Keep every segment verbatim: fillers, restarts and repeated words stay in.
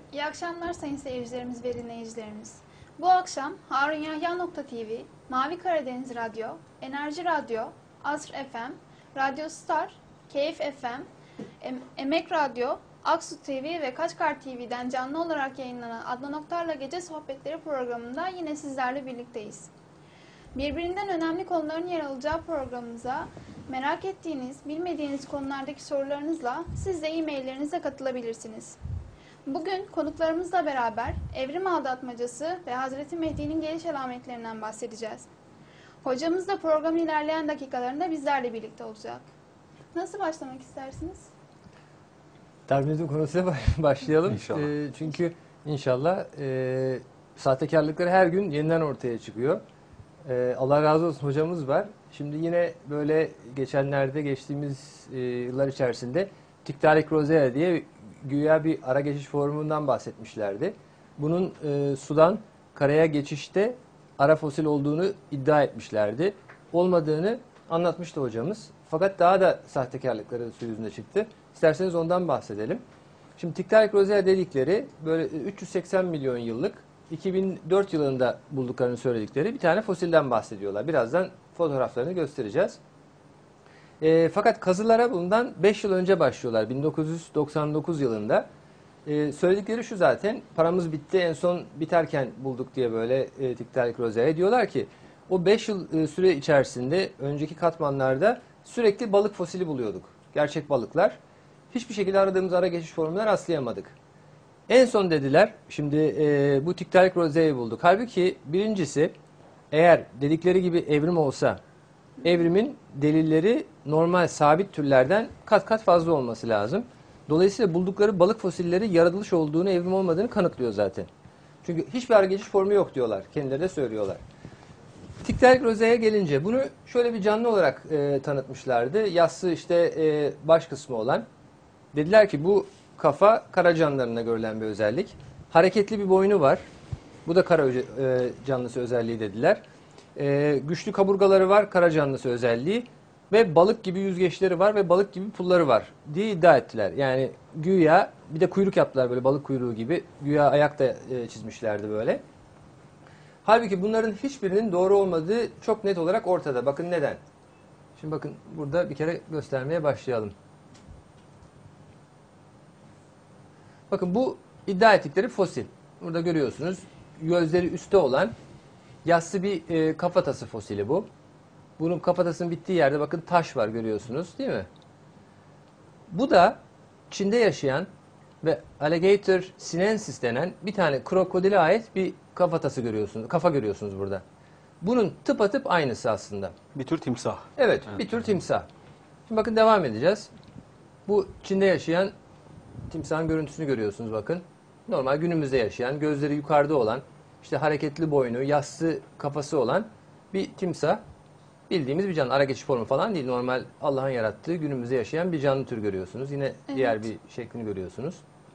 İyi akşamlar sayın seyircilerimiz ve dinleyicilerimiz. Bu akşam harunyahya.tv, Mavi Karadeniz Radyo, Enerji Radyo, Asr F M, Radyo Star, Keyif F M, em Emek Radyo, Aksu T V ve Kaçkar T V'den canlı olarak yayınlanan Adnan Oktar'la Gece Sohbetleri programında yine sizlerle birlikteyiz. Birbirinden önemli konuların yer alacağı programımıza merak ettiğiniz, bilmediğiniz konulardaki sorularınızla siz de e-maillerinize katılabilirsiniz. Bugün konuklarımızla beraber evrim aldatmacası ve Hazreti Mehdi'nin geliş alametlerinden bahsedeceğiz. Hocamız da programın ilerleyen dakikalarında bizlerle birlikte olacak. Nasıl başlamak istersiniz? Darwinizm konusuyla başlayalım. İnşallah. E, çünkü inşallah e, sahtekarlıkları her gün yeniden ortaya çıkıyor. E, Allah razı olsun hocamız var. Şimdi yine böyle geçenlerde geçtiğimiz e, yıllar içerisinde Tiktaalik Rosea diye güya bir ara geçiş formundan bahsetmişlerdi. Bunun e, sudan karaya geçişte ara fosil olduğunu iddia etmişlerdi. Olmadığını anlatmıştı hocamız. Fakat daha da sahtekarlıkları su yüzüne çıktı. İsterseniz ondan bahsedelim. Şimdi Tiktaalik Rosea dedikleri böyle üç yüz seksen milyon yıllık iki bin dört yılında bulduklarını söyledikleri bir tane fosilden bahsediyorlar. Birazdan fotoğraflarını göstereceğiz. E, fakat kazılara bundan beş yıl önce başlıyorlar. bin dokuz yüz doksan dokuz yılında. E, söyledikleri şu zaten, paramız bitti en son biterken bulduk diye böyle e, Tiktaalik Rosea'ya diyorlar ki o beş yıl e, süre içerisinde önceki katmanlarda sürekli balık fosili buluyorduk. Gerçek balıklar. Hiçbir şekilde aradığımız ara geçiş formuna rastlayamadık. En son dediler, şimdi e, bu Tiktaalik Rosea'yı bulduk. Halbuki birincisi, eğer dedikleri gibi evrim olsa, evrimin delilleri normal sabit türlerden kat kat fazla olması lazım. Dolayısıyla buldukları balık fosilleri yaratılış olduğunu, evrim olmadığını kanıtlıyor zaten. Çünkü hiçbir ara geçiş formu yok diyorlar. Kendileri de söylüyorlar. Tiktaalik Rosea'ya gelince bunu şöyle bir canlı olarak e, tanıtmışlardı. Yassı işte e, baş kısmı olan. Dediler ki bu kafa kara canlılarında görülen bir özellik. Hareketli bir boynu var. Bu da kara e, canlısı özelliği dediler. E, güçlü kaburgaları var, kara canlısı özelliği. Ve balık gibi yüzgeçleri var ve balık gibi pulları var diye iddia ettiler. Yani güya bir de kuyruk yaptılar böyle balık kuyruğu gibi. Güya ayak da e, çizmişlerdi böyle. Halbuki bunların hiçbirinin doğru olmadığı çok net olarak ortada. Bakın neden? Şimdi bakın burada bir kere göstermeye başlayalım. Bakın bu iddia ettikleri fosil. Burada görüyorsunuz gözleri üstte olan yassı bir e, kafatası fosili bu. Bunun kafatasının bittiği yerde bakın taş var görüyorsunuz değil mi? Bu da Çin'de yaşayan ve Alligator sinensis denen bir tane krokodile ait bir kafatası görüyorsunuz. Kafa görüyorsunuz burada. Bunun tıpatıp aynısı aslında. Bir tür timsah. Evet, bir tür timsah. Şimdi bakın devam edeceğiz. Bu Çin'de yaşayan timsahın görüntüsünü görüyorsunuz bakın. Normal günümüzde yaşayan, gözleri yukarıda olan, işte hareketli boynu, yassı kafası olan bir timsah. Bildiğimiz bir canlı. Ara geçiş formu falan değil. Normal Allah'ın yarattığı günümüzde yaşayan bir canlı tür görüyorsunuz. Yine Evet. diğer bir şeklini görüyorsunuz.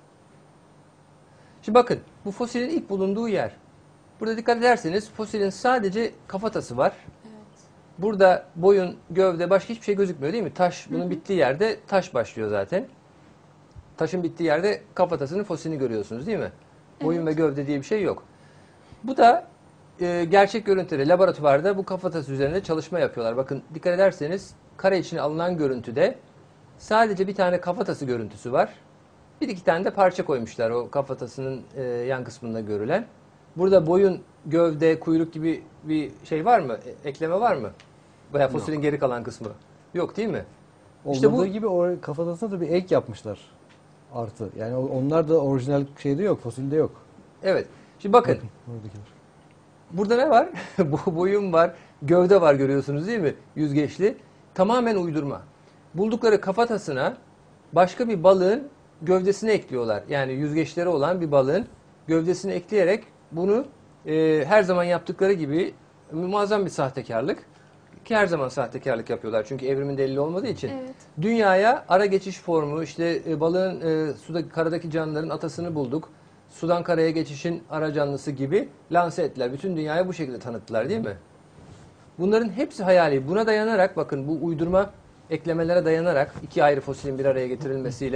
Şimdi bakın bu fosilin ilk bulunduğu yer. Burada dikkat ederseniz fosilin sadece kafatası var. Evet. Burada boyun, gövde, başka hiçbir şey gözükmüyor değil mi? Taş, bunun Hı hı. bittiği yerde taş başlıyor zaten. Taşın bittiği yerde kafatasının fosilini görüyorsunuz değil mi? Boyun Evet. ve gövde diye bir şey yok. Bu da e, gerçek görüntüde laboratuvarda bu kafatası üzerinde çalışma yapıyorlar. Bakın dikkat ederseniz kare içine alınan görüntüde sadece bir tane kafatası görüntüsü var. Bir iki tane de parça koymuşlar o kafatasının e, yan kısmında görülen. Burada boyun, gövde, kuyruk gibi bir şey var mı? E, ekleme var mı? Veya fosilin Yok. geri kalan kısmı. Yok değil mi? Olmadığı İşte bu- gibi o kafatasına da bir ek yapmışlar. Artı. Yani o- onlar da orijinal şeyde yok, fosilde yok. Evet. Şimdi bakın. Oradakiler. Burada ne var? Bu boyun var, gövde var görüyorsunuz değil mi? Yüzgeçli. Tamamen uydurma. Buldukları kafatasına başka bir balığın gövdesini ekliyorlar. Yani yüzgeçleri olan bir balığın gövdesini ekleyerek bunu e, her zaman yaptıkları gibi muazzam bir sahtekarlık. Ki her zaman sahtekarlık yapıyorlar. Çünkü evrimin delili olmadığı için. Evet. Dünyaya ara geçiş formu, işte e, balığın e, sudaki, karadaki canlıların atasını bulduk. Sudan karaya geçişin ara canlısı gibi lanse ettiler. Bütün dünyaya bu şekilde tanıttılar değil mi? Bunların hepsi hayali. Buna dayanarak bakın bu uydurma eklemelere dayanarak iki ayrı fosilin bir araya getirilmesiyle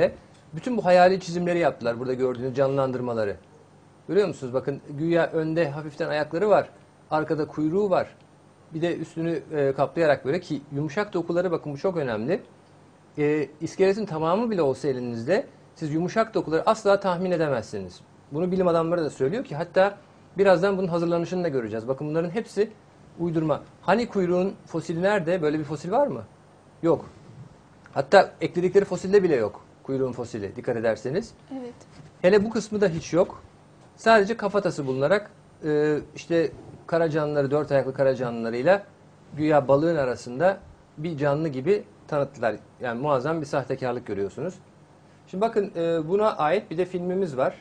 Bütün bu hayali çizimleri yaptılar, burada gördüğünüz canlandırmaları. Görüyor musunuz? Bakın güya önde hafiften ayakları var, arkada kuyruğu var. Bir de üstünü e, kaplayarak böyle ki yumuşak dokuları, bakın bu çok önemli. E, iskeletin tamamı bile olsa elinizde siz yumuşak dokuları asla tahmin edemezsiniz. Bunu bilim adamları da söylüyor ki hatta birazdan bunun hazırlanışını da göreceğiz. Bakın bunların hepsi uydurma. Hani kuyruğun fosili nerede? Böyle bir fosil var mı? Yok. Hatta ekledikleri fosilde bile yok kuyruğun fosili, dikkat ederseniz. Evet. Hele bu kısmı da hiç yok. Sadece kafatası bulunarak e, işte kara canlıları, dört ayaklı kara canlılarıyla güya balığın arasında bir canlı gibi tanıttılar. Yani muazzam bir sahtekarlık görüyorsunuz. Şimdi bakın e, buna ait bir de filmimiz var.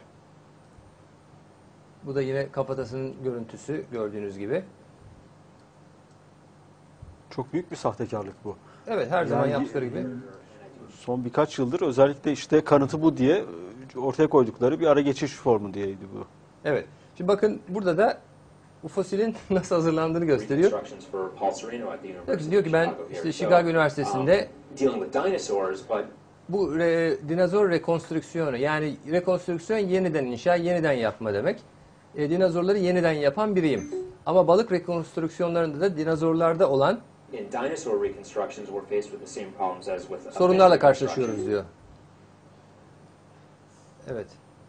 Bu da yine kafatasının görüntüsü gördüğünüz gibi. Çok büyük bir sahtekarlık bu. Evet, her zaman Yani- yaptıkları gibi. Son birkaç yıldır özellikle işte kanıtı bu diye ortaya koydukları bir ara geçiş formu diyeydi bu. Evet. Şimdi bakın burada da bu fosilin nasıl hazırlandığını gösteriyor. Diyor ki, diyor ki ben işte Chicago Üniversitesi'nde bu re, dinozor rekonstrüksiyonu, yani rekonstrüksiyon yeniden inşa, yeniden yapma demek. E, dinozorları yeniden yapan biriyim. Ama balık rekonstrüksiyonlarında da dinozorlarda olan sorunlarla karşılaşıyoruz diyor. Evet.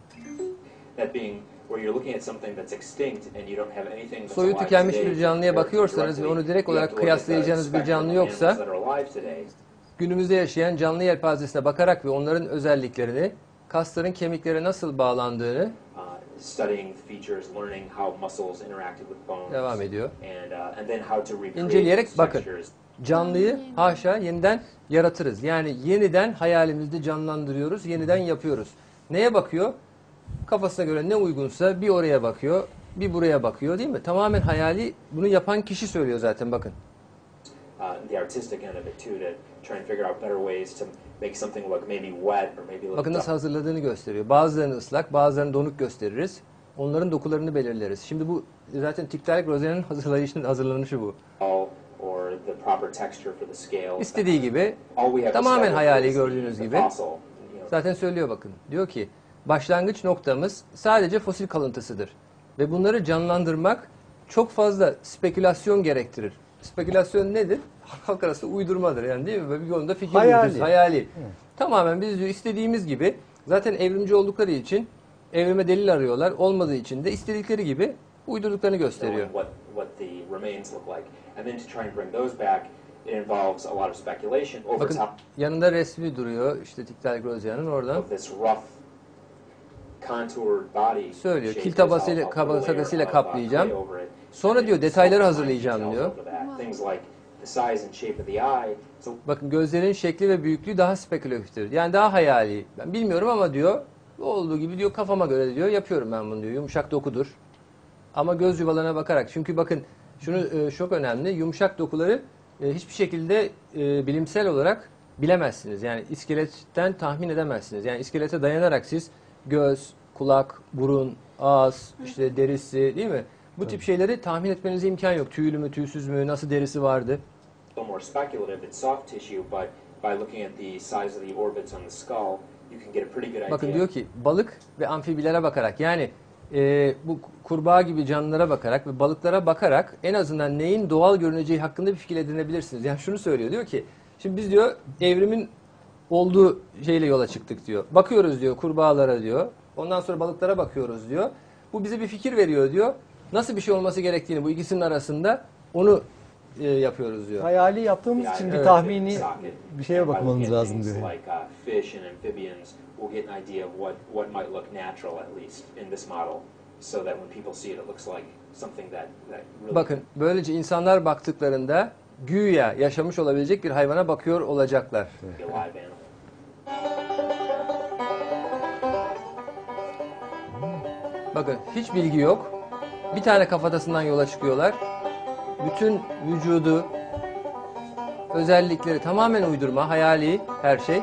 Soyu tükenmiş bir canlıya bakıyorsanız ve onu direkt olarak kıyaslayacağınız bir canlı yoksa, günümüzde yaşayan canlı yelpazesine bakarak ve onların özelliklerini, kasların kemiklere nasıl bağlandığını devam ediyor. İnceleyerek bakın. Canlıyı haşa yeniden yaratırız. Yani yeniden hayalimizde canlandırıyoruz, yeniden yapıyoruz. Neye bakıyor? Kafasına göre ne uygunsa bir oraya bakıyor, bir buraya bakıyor, değil mi? Tamamen hayali, bunu yapan kişi söylüyor zaten, bakın. Bakın nasıl hazırladığını gösteriyor. Bazılarını ıslak, bazılarını donuk gösteririz. Onların dokularını belirleriz. Şimdi bu zaten Tiktaalik rozenin hazırlayışının hazırlanışı bu. İstediği gibi, tamamen hayali gördüğünüz gibi. Zaten söylüyor bakın. Diyor ki başlangıç noktamız sadece fosil kalıntısıdır. Ve bunları canlandırmak çok fazla spekülasyon gerektirir. Spekülasyon nedir? Halk arasında uydurmadır yani, değil mi? Bir konuda fikir Hayali. yürütürüz, hayali. Evet. Tamamen biz diyor istediğimiz gibi, zaten evrimci oldukları için evrime delil arıyorlar. Olmadığı için de istedikleri gibi uydurduklarını gösteriyor. Bakın yanında resmi duruyor işte Tiktaalik rozenin oradan. Söylüyor. Kil tabasıyla, tabakasıyla kaplayacağım. Sonra diyor detayları hazırlayacağım diyor. Bakın gözlerin şekli ve büyüklüğü daha spekülatiftir. Yani daha hayali. Ben bilmiyorum ama diyor olduğu gibi diyor kafama göre diyor yapıyorum ben bunu diyor. Yumuşak dokudur. Ama göz yuvalarına bakarak. Çünkü bakın şunu e, çok önemli. Yumuşak dokuları e, hiçbir şekilde e, bilimsel olarak bilemezsiniz. Yani iskeletten tahmin edemezsiniz. Yani iskelete dayanarak siz göz, kulak, burun, ağız, işte derisi, değil mi? Bu tip şeyleri tahmin etmenize imkan yok. Tüylü mü, tüysüz mü, nasıl derisi vardı? Bakın diyor ki balık ve amfibilere bakarak, yani e, bu kurbağa gibi canlılara bakarak ve balıklara bakarak en azından neyin doğal görüneceği hakkında bir fikir edinebilirsiniz. Yani şunu söylüyor, diyor ki şimdi biz diyor evrimin olduğu şeyle yola çıktık diyor. Bakıyoruz diyor kurbağalara diyor. Ondan sonra balıklara bakıyoruz diyor. Bu bize bir fikir veriyor diyor. Nasıl bir şey olması gerektiğini bu ikisinin arasında onu e, yapıyoruz diyor. Hayali yaptığımız için bir Evet. tahmini bir şeye bakmamız lazım diyor. Bakın böylece insanlar baktıklarında güya yaşamış olabilecek bir hayvana bakıyor olacaklar. Bakın hiç bilgi yok. Bir tane kafatasından yola çıkıyorlar. Bütün vücudu, özellikleri tamamen uydurma, hayali her şey.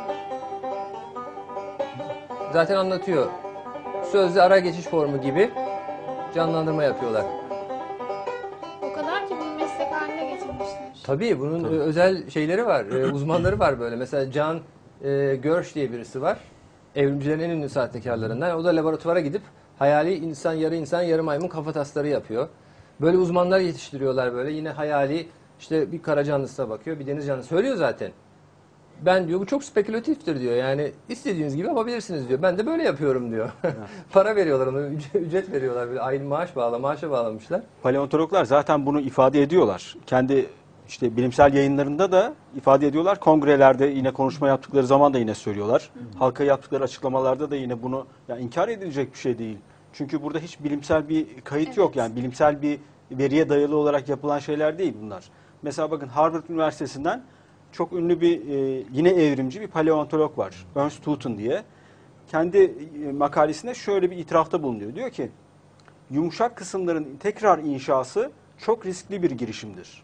Zaten anlatıyor. Sözlü ara geçiş formu gibi canlandırma yapıyorlar. O kadar ki bunu meslek haline getirmişler. Tabii bunun e, özel şeyleri var, e, uzmanları var böyle. Mesela Can e, Görş diye birisi var. evrimcilerin en ünlü sahtekarlarından. O da laboratuvara gidip hayali insan, yarı insan, yarı maymun kafatasları yapıyor. Böyle uzmanlar yetiştiriyorlar böyle. Yine hayali işte bir kara canlısına bakıyor, bir deniz canlısı. Söylüyor zaten. Ben diyor bu çok spekülatiftir diyor. Yani istediğiniz gibi yapabilirsiniz diyor. Ben de böyle yapıyorum diyor. Para veriyorlar ona, ücret veriyorlar. Böyle aynı maaş bağla, maaşa bağlamışlar. Paleontologlar zaten bunu ifade ediyorlar. Kendi işte bilimsel yayınlarında da ifade ediyorlar. Kongrelerde yine konuşma yaptıkları zaman da yine söylüyorlar. Halka yaptıkları açıklamalarda da yine bunu yani inkar edilecek bir şey değil. Çünkü burada hiç bilimsel bir kayıt Evet. yok. Yani bilimsel bir veriye dayalı olarak yapılan şeyler değil bunlar. Mesela bakın Harvard Üniversitesi'nden çok ünlü bir e, yine evrimci bir paleontolog var. Ernst Houghton diye. Kendi e, makalesinde şöyle bir itirafta bulunuyor. Diyor ki yumuşak kısımların tekrar inşası çok riskli bir girişimdir.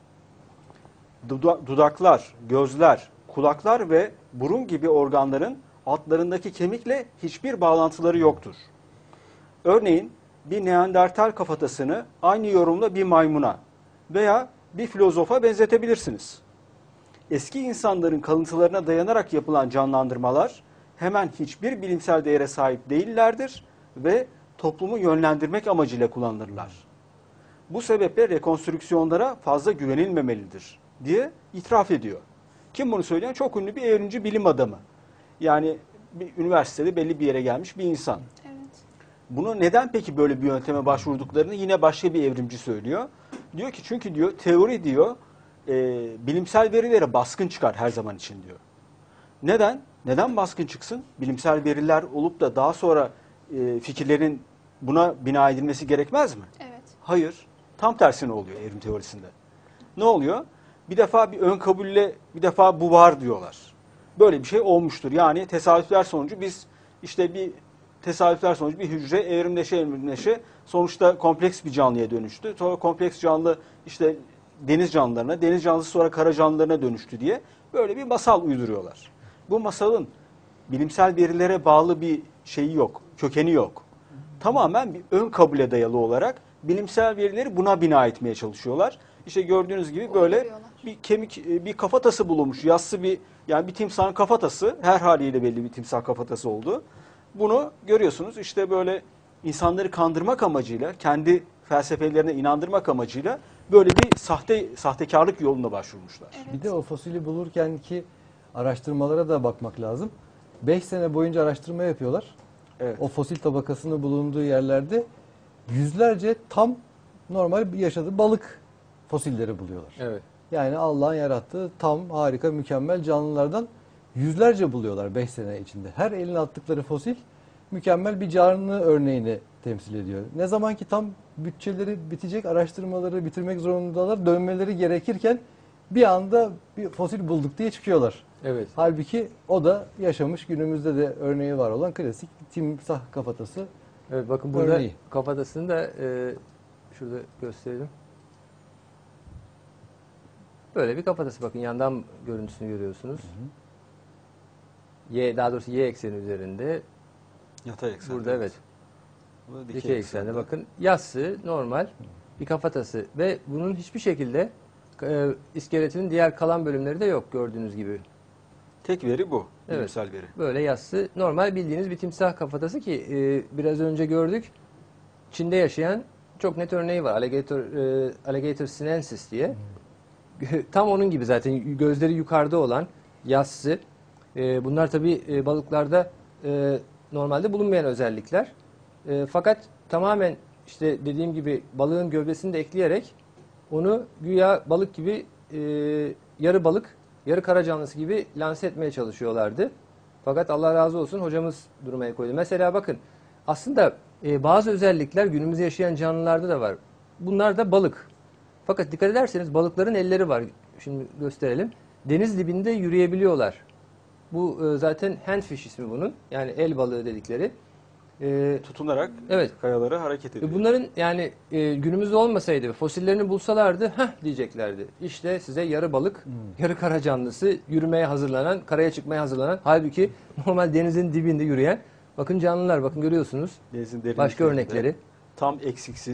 Duda- dudaklar, gözler, kulaklar ve burun gibi organların altlarındaki kemikle hiçbir bağlantıları yoktur. Örneğin bir Neandertal kafatasını aynı yorumla bir maymuna veya bir filozofa benzetebilirsiniz. Eski insanların kalıntılarına dayanarak yapılan canlandırmalar hemen hiçbir bilimsel değere sahip değillerdir ve toplumu yönlendirmek amacıyla kullanılırlar. Bu sebeple rekonstrüksiyonlara fazla güvenilmemelidir diye itiraf ediyor. Kim bunu söyleyen? Çok ünlü bir evrimci bilim adamı. Yani bir üniversitede belli bir yere gelmiş bir insan. Evet. Bunu neden peki böyle bir yönteme başvurduklarını yine başka bir evrimci söylüyor. Diyor ki çünkü diyor teori diyor e, bilimsel verilere baskın çıkar her zaman için diyor. Neden? Neden baskın çıksın? Bilimsel veriler olup da daha sonra e, fikirlerin buna bina edilmesi gerekmez mi? Evet. Hayır. Tam tersine oluyor evrim teorisinde. Ne oluyor? Bir defa bir ön kabulle bir defa bu var diyorlar. Böyle bir şey olmuştur. Yani tesadüfler sonucu biz işte bir tesadüfler sonucu bir hücre evrimleşe evrimleşe sonuçta kompleks bir canlıya dönüştü. Sonra kompleks canlı işte deniz canlılarına, deniz canlısı sonra kara canlılarına dönüştü diye böyle bir masal uyduruyorlar. Bu masalın bilimsel verilere bağlı bir şeyi yok, kökeni yok. Tamamen bir ön kabule dayalı olarak bilimsel verileri buna bina etmeye çalışıyorlar. İşte gördüğünüz gibi böyle Uyduruyorlar. bir kemik, bir kafatası bulunmuş. Yassı bir, yani bir timsahın kafatası, her haliyle belli bir timsah kafatası oldu. Bunu görüyorsunuz işte böyle insanları kandırmak amacıyla, kendi felsefelerine inandırmak amacıyla böyle bir sahte sahtekarlık yoluna başvurmuşlar. Evet. Bir de o fosili bulurken ki araştırmalara da bakmak lazım. beş sene boyunca araştırma yapıyorlar. Evet. O fosil tabakasının bulunduğu yerlerde yüzlerce tam normal yaşadığı balık fosilleri buluyorlar. Evet. Yani Allah'ın yarattığı tam harika mükemmel canlılardan yüzlerce buluyorlar beş sene içinde. Her eline attıkları fosil mükemmel bir canlı örneğini temsil ediyor. Ne zaman ki tam bütçeleri bitecek, araştırmaları bitirmek zorundalar, dönmeleri gerekirken bir anda bir fosil bulduk diye çıkıyorlar. Evet. Halbuki o da yaşamış, günümüzde de örneği var olan klasik timsah kafatası. Evet, bakın burada Örneği. kafatasını da e, şurada gösterelim. Böyle bir kafatası, bakın yandan görüntüsünü görüyorsunuz. Y, daha doğrusu y ekseni üzerinde. Yatay eksende. Burada evet. Bu da Dikey eksende bakın. Yassı, normal bir kafatası ve bunun hiçbir şekilde e, iskeletinin diğer kalan bölümleri de yok gördüğünüz gibi. Tek veri bu. Evet. Bilimsel veri. Böyle yassı, normal bildiğiniz bir timsah kafatası ki e, biraz önce gördük. Çin'de yaşayan çok net örneği var. Alligator, e, Alligator sinensis diye. Tam onun gibi zaten, gözleri yukarıda olan yassı. E, bunlar tabii e, balıklarda e, normalde bulunmayan özellikler. E, fakat tamamen işte dediğim gibi balığın gövdesini de ekleyerek onu güya balık gibi e, yarı balık, yarı kara canlısı gibi lanse etmeye çalışıyorlardı. Fakat Allah razı olsun hocamız durmaya koydu. Mesela bakın aslında e, bazı özellikler günümüzde yaşayan canlılarda da var. Bunlar da balık. Fakat dikkat ederseniz balıkların elleri var. Şimdi gösterelim. Deniz dibinde yürüyebiliyorlar. Bu e, zaten handfish ismi bunun. Yani el balığı dedikleri. E, Tutunarak evet. kayalara hareket ediyor. Bunların yani e, günümüzde olmasaydı, fosillerini bulsalardı, hah diyeceklerdi. İşte size yarı balık, Hmm. yarı kara canlısı, yürümeye hazırlanan, karaya çıkmaya hazırlanan. Halbuki normal denizin dibinde yürüyen, bakın canlılar, bakın görüyorsunuz. Denizin derinliklerinde Başka örnekleri. Tam eksiksiz,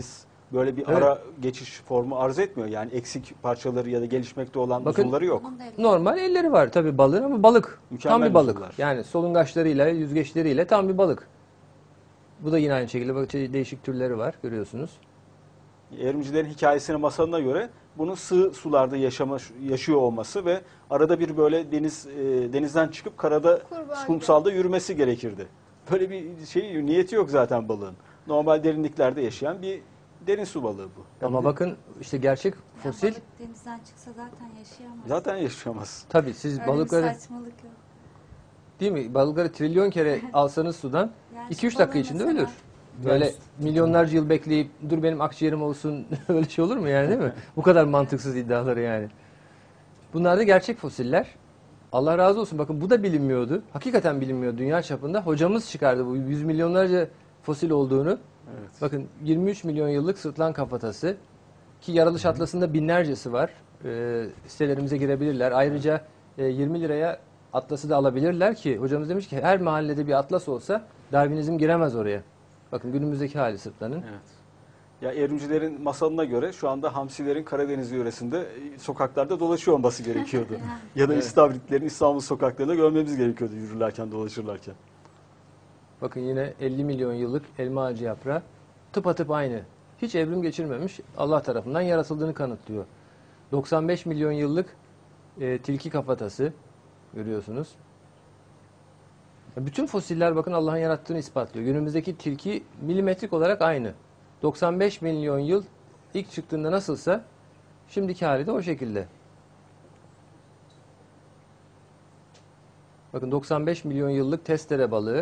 böyle bir Evet. ara geçiş formu arz etmiyor. Yani eksik parçaları ya da gelişmekte olan Bakın, uzuvları yok. Onun da eli- Normal elleri var tabii balığın ama balık. Mükemmel tam bir balık. uzuvlar. Yani solungaçlarıyla, yüzgeçleriyle tam bir balık. Bu da yine aynı şekilde bak, değişik türleri var görüyorsunuz. Evrimcilerin hikayesine, masalına göre bunun sığ sularda yaşama, yaşıyor olması ve arada bir böyle deniz e, denizden çıkıp karada, Kurbağa kumsalda yürümesi gerekirdi. Böyle bir şey niyeti yok zaten balığın. Normal derinliklerde yaşayan bir derin su balığı bu. Ama bakın işte gerçek Ya fosil balık denizden çıksa zaten yaşayamaz. Zaten yaşayamaz. tabii siz Öyle balıkları bir saçmalık yok. değil mi? Balıkları trilyon kere alsanız sudan Yani iki üç şu dakika balığı içinde mesela- ölür. Böyle milyonlarca yıl bekleyip dur benim akciğerim olsun öyle şey olur mu yani değil mi? Bu kadar mantıksız iddiaları yani. Bunlar da gerçek fosiller. Allah razı olsun bakın bu da bilinmiyordu. Hakikaten bilinmiyor dünya çapında. Hocamız çıkardı bu yüz milyonlarca fosil olduğunu. Evet. Bakın yirmi üç milyon yıllık sırtlan kafatası ki Yaratılış Atlası'nda binlercesi var. Ee, sitelerimize girebilirler. Ayrıca e, yirmi liraya atlası da alabilirler ki hocamız demiş ki her mahallede bir atlas olsa Darwinizm giremez oraya. Bakın günümüzdeki hali sırtlanın. Evet. Ya evrimcilerin masalına göre şu anda hamsilerin Karadeniz yöresinde e, sokaklarda dolaşıyor olması gerekiyordu. Ya da Evet. istavritlerin İstanbul sokaklarında görmemiz gerekiyordu yürürlerken, dolaşırlarken. Bakın yine elli milyon yıllık elma ağacı yaprağı tıpatıp aynı. Hiç evrim geçirmemiş Allah tarafından yaratıldığını kanıtlıyor. doksan beş milyon yıllık e, tilki kafatası görüyorsunuz. Ya bütün fosiller bakın Allah'ın yarattığını ispatlıyor. Günümüzdeki tilki milimetrik olarak aynı. doksan beş milyon yıl ilk çıktığında nasılsa şimdiki hali de o şekilde. Bakın doksan beş milyon yıllık testere balığı.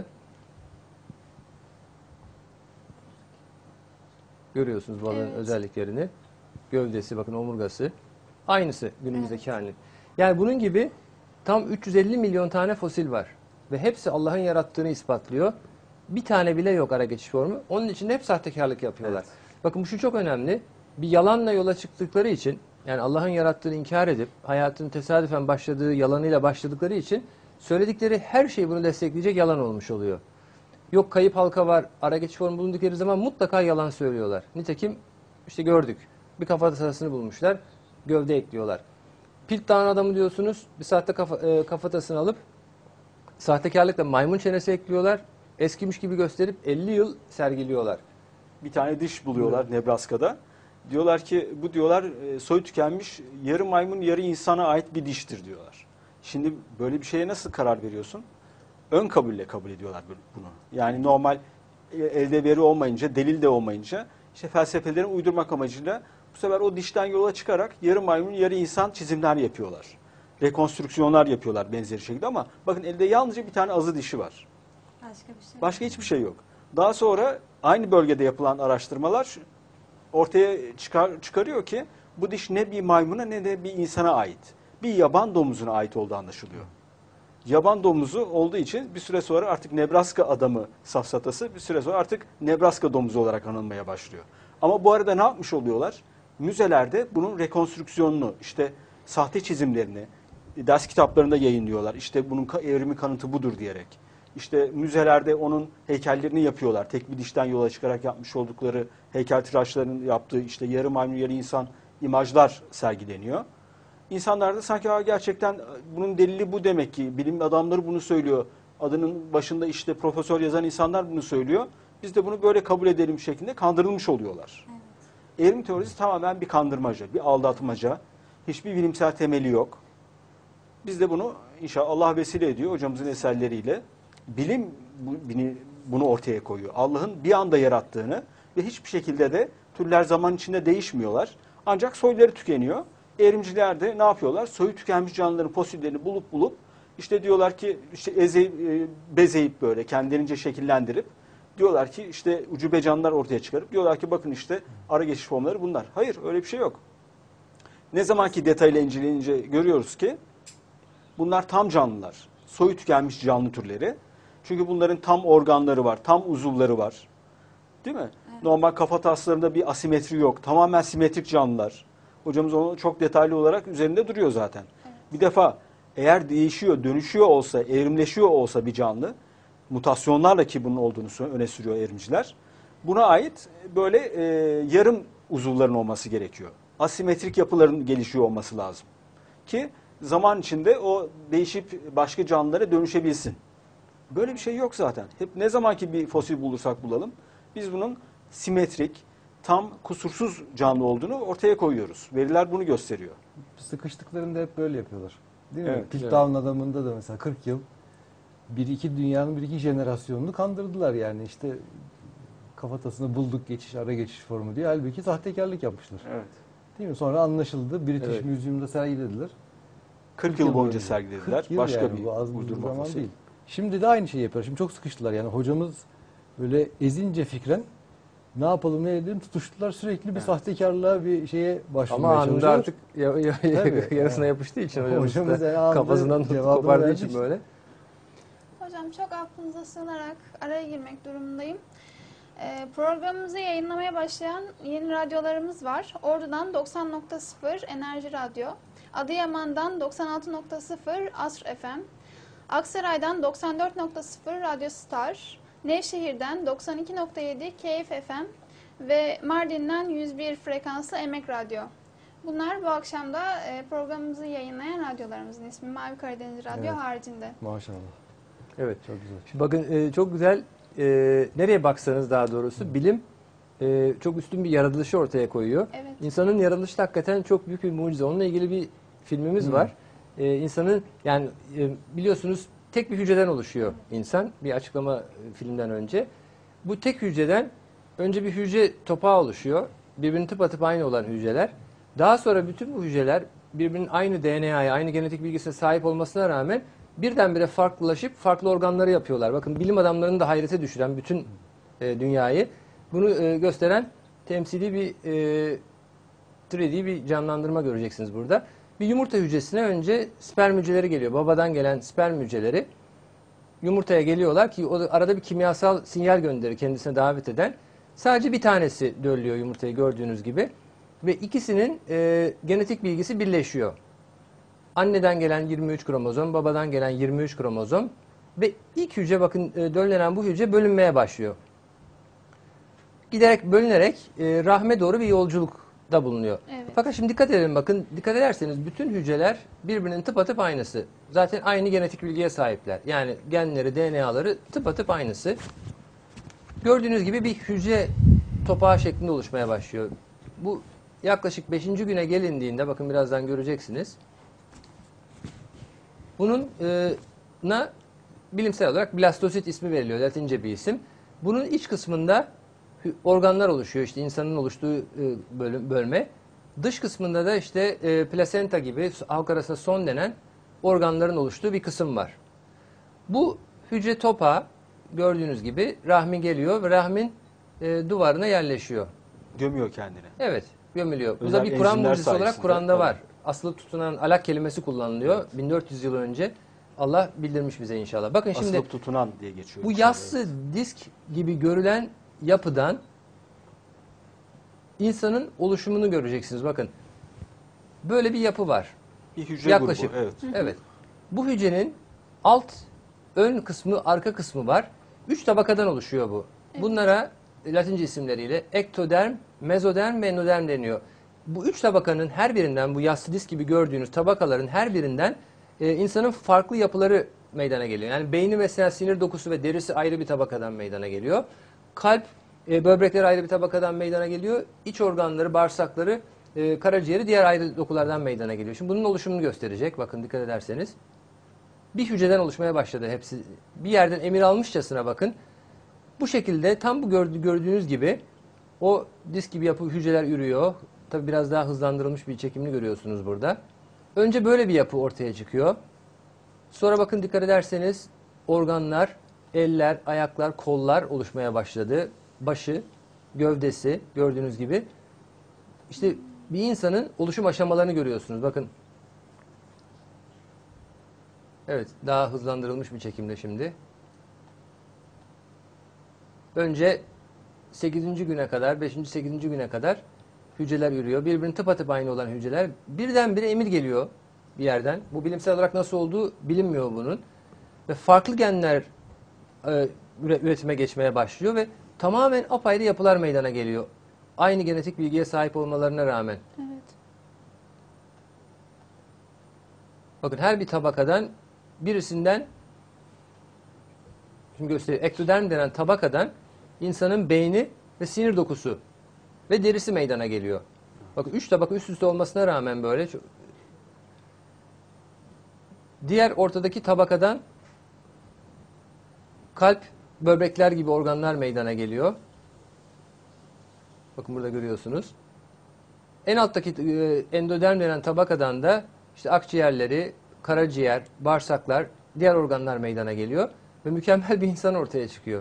Görüyorsunuz balığın Evet. özelliklerini. Gövdesi, bakın omurgası. Aynısı günümüzdeki hali. Yani bunun gibi tam üç yüz elli milyon tane fosil var. Ve hepsi Allah'ın yarattığını ispatlıyor. Bir tane bile yok ara geçiş formu. Onun için de hep sahtekarlık yapıyorlar. Bakın bu şu çok önemli. Bir yalanla yola çıktıkları için, yani Allah'ın yarattığını inkar edip hayatın tesadüfen başladığı yalanıyla başladıkları için söyledikleri her şey bunu destekleyecek yalan olmuş oluyor. Yok kayıp halka var, ara geçiş formu bulundukları zaman mutlaka yalan söylüyorlar. Nitekim işte gördük. Bir kafatasını bulmuşlar, gövde ekliyorlar. Piltdown adamı diyorsunuz, bir sahte kafa, e, kafatasını alıp sahtekarlıkla maymun çenesi ekliyorlar. Eskimiş gibi gösterip elli yıl sergiliyorlar. Bir tane diş buluyorlar Nebraska'da. Diyorlar ki bu diyorlar e, soy tükenmiş yarı maymun yarı insana ait bir diştir diyorlar. Şimdi böyle bir şeye nasıl karar veriyorsun? Ön kabulle kabul ediyorlar bunu. Yani normal e, elde veri olmayınca, delil de olmayınca işte felsefelerini uydurmak amacıyla bu sefer o dişten yola çıkarak yarı maymun yarı insan çizimler yapıyorlar. Rekonstrüksiyonlar yapıyorlar benzeri şekilde ama bakın elde yalnızca bir tane azı dişi var. Başka bir şey. Başka hiçbir şey yok. Daha sonra aynı bölgede yapılan araştırmalar ortaya çıkar, çıkarıyor ki bu diş ne bir maymuna ne de bir insana ait. Bir yaban domuzuna ait olduğu anlaşılıyor. Yaban domuzu olduğu için bir süre sonra artık Nebraska adamı safsatası bir süre sonra artık Nebraska domuzu olarak anılmaya başlıyor. Ama bu arada ne yapmış oluyorlar? Müzelerde bunun rekonstrüksiyonunu, işte sahte çizimlerini ders kitaplarında yayınlıyorlar. İşte bunun evrimi kanıtı budur diyerek. İşte müzelerde onun heykellerini yapıyorlar. Tek bir dişten yola çıkarak yapmış oldukları heykeltıraşların yaptığı işte yarı maymun yarı insan imajlar sergileniyor. İnsanlar da sanki "Aa, gerçekten bunun delili bu demek ki. Bilim adamları bunu söylüyor. Adının başında işte profesör yazan insanlar bunu söylüyor. Biz de bunu böyle kabul edelim şeklinde kandırılmış oluyorlar. Evet. Evrim teorisi tamamen bir kandırmaca, bir aldatmaca. Hiçbir bilimsel temeli yok. Biz de bunu inşallah Allah vesile ediyor hocamızın eserleriyle. Bilim bunu ortaya koyuyor. Allah'ın bir anda yarattığını ve hiçbir şekilde de türler zaman içinde değişmiyorlar. Ancak soyları tükeniyor. Evrimciler de ne yapıyorlar? Soyu tükenmiş canlıların fosillerini bulup bulup işte diyorlar ki işte eze, bezeyip böyle kendilerince şekillendirip diyorlar ki işte ucube canlılar ortaya çıkarıp diyorlar ki bakın işte ara geçiş formları bunlar. Hayır öyle bir şey yok. Ne zaman ki detayla inceleyince görüyoruz ki bunlar tam canlılar. Soyu tükenmiş canlı türleri. Çünkü bunların tam organları var, tam uzuvları var. Değil mi? Evet. Normal kafa taslarında bir asimetri yok. Tamamen simetrik canlılar. Hocamız onu çok detaylı olarak üzerinde duruyor zaten. Evet. Bir defa eğer değişiyor, dönüşüyor olsa, evrimleşiyor olsa bir canlı, mutasyonlarla ki bunun olduğunu öne sürüyor evrimciler. Buna ait böyle e, yarım uzuvların olması gerekiyor. Asimetrik yapıların gelişiyor olması lazım. Ki zaman içinde o değişip başka canlılara dönüşebilsin. Böyle bir şey yok zaten. Hep ne zamanki bir fosil bulursak bulalım, biz bunun simetrik, tam kusursuz canlı olduğunu ortaya koyuyoruz. Veriler bunu gösteriyor. Sıkıştıklarında hep böyle yapıyorlar. Değil mi? Evet, Piltdown adamında da mesela kırk yıl bir iki dünyanın bir iki jenerasyonunu kandırdılar yani işte kafatasını bulduk geçiş ara geçiş formu diye, halbuki sahtekarlık yapmışlar. Evet. Değil mi? Sonra anlaşıldı. British Evet. Museum'da sergilediler. kırk yıl boyunca boyunca. sergilediler. kırk yıl Başka yani, bir bu az bir uydurma zaman fosil. değil. Şimdi de aynı şeyi yapıyor. Şimdi çok sıkıştılar yani hocamız böyle ezince fikren ne yapalım ne edelim tutuştular, sürekli bir Evet. sahtekarlığa bir şeye başvurmaya Ama anında çalışıyorlar. artık ya, ya, Tabii. yarısına Yani. yapıştığı için hocamız, Hocamız da yani anında kafasından tutup cevabını kopardığı verdi için işte. böyle. Hocam çok affınıza sığınarak araya girmek durumundayım. Ee, programımızı yayınlamaya başlayan yeni radyolarımız var. Ordu'dan doksan nokta sıfır Enerji Radyo, Adıyaman'dan doksan altı nokta sıfır Asr F M, Aksaray'dan doksan dört nokta sıfır Radyo Star, Nevşehir'den doksan iki nokta yedi Keyif F M ve Mardin'den yüz bir frekanslı Emek Radyo. Bunlar bu akşam da e, programımızı yayınlayan radyolarımızın ismi. Mavi Karadeniz Radyo Evet. haricinde. Maşallah. Evet. Çok güzel. Şimdi bakın e, çok güzel, e, nereye baksanız daha doğrusu bilim e, çok üstün bir yaratılışı ortaya koyuyor. Evet. İnsanın yaratılışı hakikaten çok büyük bir mucize. Onunla ilgili bir filmimiz Hı. var. E, insanın yani e, biliyorsunuz tek bir hücreden oluşuyor insan, bir açıklama e, filmden önce. Bu tek hücreden önce bir hücre topağı oluşuyor. Birbirinin tıpatıp aynı olan hücreler. Daha sonra bütün bu hücreler birbirinin aynı D N A'ya, aynı genetik bilgisine sahip olmasına rağmen birdenbire farklılaşıp farklı organları yapıyorlar. Bakın bilim adamlarını da hayrete düşüren bütün e, dünyayı bunu e, gösteren temsili bir e, üç D bir canlandırma göreceksiniz burada. Bir yumurta hücresine önce sperm hücreleri geliyor. Babadan gelen sperm hücreleri yumurtaya geliyorlar ki o arada bir kimyasal sinyal gönderir kendisine davet eden. Sadece bir tanesi döllüyor yumurtayı gördüğünüz gibi. Ve ikisinin e, genetik bilgisi birleşiyor. Anneden gelen yirmi üç kromozom, babadan gelen yirmi üç kromozom ve ilk hücre bakın e, döllenen bu hücre bölünmeye başlıyor. Giderek bölünerek e, rahme doğru bir yolculukta bulunuyor. Evet. Fakat şimdi dikkat edelim bakın, dikkat ederseniz bütün hücreler birbirinin tıpatıp aynısı. Zaten aynı genetik bilgiye sahipler. Yani genleri, D N A'ları tıpatıp aynısı. Gördüğünüz gibi bir hücre topağı şeklinde oluşmaya başlıyor. Bu yaklaşık beşinci güne gelindiğinde bakın birazdan göreceksiniz. Bunun e, na bilimsel olarak blastosit ismi veriliyor, Latince bir isim. Bunun iç kısmında organlar oluşuyor, işte insanın oluştuğu e, bölüm, bölme. Dış kısmında da işte e, plasenta gibi halk arasında son denen organların oluştuğu bir kısım var. Bu hücre topağı gördüğünüz gibi rahmin geliyor ve rahmin e, duvarına yerleşiyor. Gömüyor kendini. Evet, gömülüyor. Bu Özel da bir Kur'an enzimler mucizesi olarak sayesinde, Kur'an'da tabii. var. Aslı tutunan alak kelimesi kullanılıyor. bin dört yüz yıl önce Allah bildirmiş bize inşallah. Bakın şimdi Asılıp tutunan diye geçiyor. bu yassı disk gibi görülen yapıdan insanın oluşumunu göreceksiniz. Bakın böyle bir yapı var. Bir hücre Yaklaşık. grubu. Evet. Evet. Bu hücrenin alt, ön kısmı, arka kısmı var. Üç tabakadan oluşuyor bu. Bunlara Latince isimleriyle ektoderm, mezoderm ve endoderm deniyor. Bu üç tabakanın her birinden, bu yassı disk gibi gördüğünüz tabakaların her birinden e, insanın farklı yapıları meydana geliyor. Yani beyni mesela sinir dokusu ve derisi ayrı bir tabakadan meydana geliyor. Kalp, e, böbrekleri ayrı bir tabakadan meydana geliyor. İç organları, bağırsakları, e, karaciğeri diğer ayrı dokulardan meydana geliyor. Şimdi bunun oluşumunu gösterecek. Bakın dikkat ederseniz. Bir hücreden oluşmaya başladı hepsi. Bir yerden emir almışçasına bakın. Bu şekilde tam bu gördüğünüz gibi o disk gibi yapı hücreler ürüyor. Tabi biraz daha hızlandırılmış bir çekimini görüyorsunuz burada. Önce böyle bir yapı ortaya çıkıyor. Sonra bakın dikkat ederseniz organlar, eller, ayaklar, kollar oluşmaya başladı. Başı, gövdesi gördüğünüz gibi. İşte bir insanın oluşum aşamalarını görüyorsunuz. Bakın. Evet, daha hızlandırılmış bir çekimde şimdi. Önce sekizinci güne kadar, beşinci sekizinci güne kadar hücreler yürüyor. Birbirinin tıpatıp aynı olan hücreler. Birdenbire emir geliyor bir yerden. Bu bilimsel olarak nasıl olduğu bilinmiyor bunun. Ve farklı genler e, üretime geçmeye başlıyor ve tamamen apayrı yapılar meydana geliyor. Aynı genetik bilgiye sahip olmalarına rağmen. Evet. Bakın her bir tabakadan birisinden, şimdi göstereyim, ektoderm denen tabakadan insanın beyni ve sinir dokusu ve derisi meydana geliyor. Bakın üç tabaka üst üste olmasına rağmen böyle. Çok... Diğer ortadaki tabakadan kalp, böbrekler gibi organlar meydana geliyor. Bakın burada görüyorsunuz. En alttaki e, endoderm denen tabakadan da işte akciğerleri, karaciğer, bağırsaklar, diğer organlar meydana geliyor ve mükemmel bir insan ortaya çıkıyor.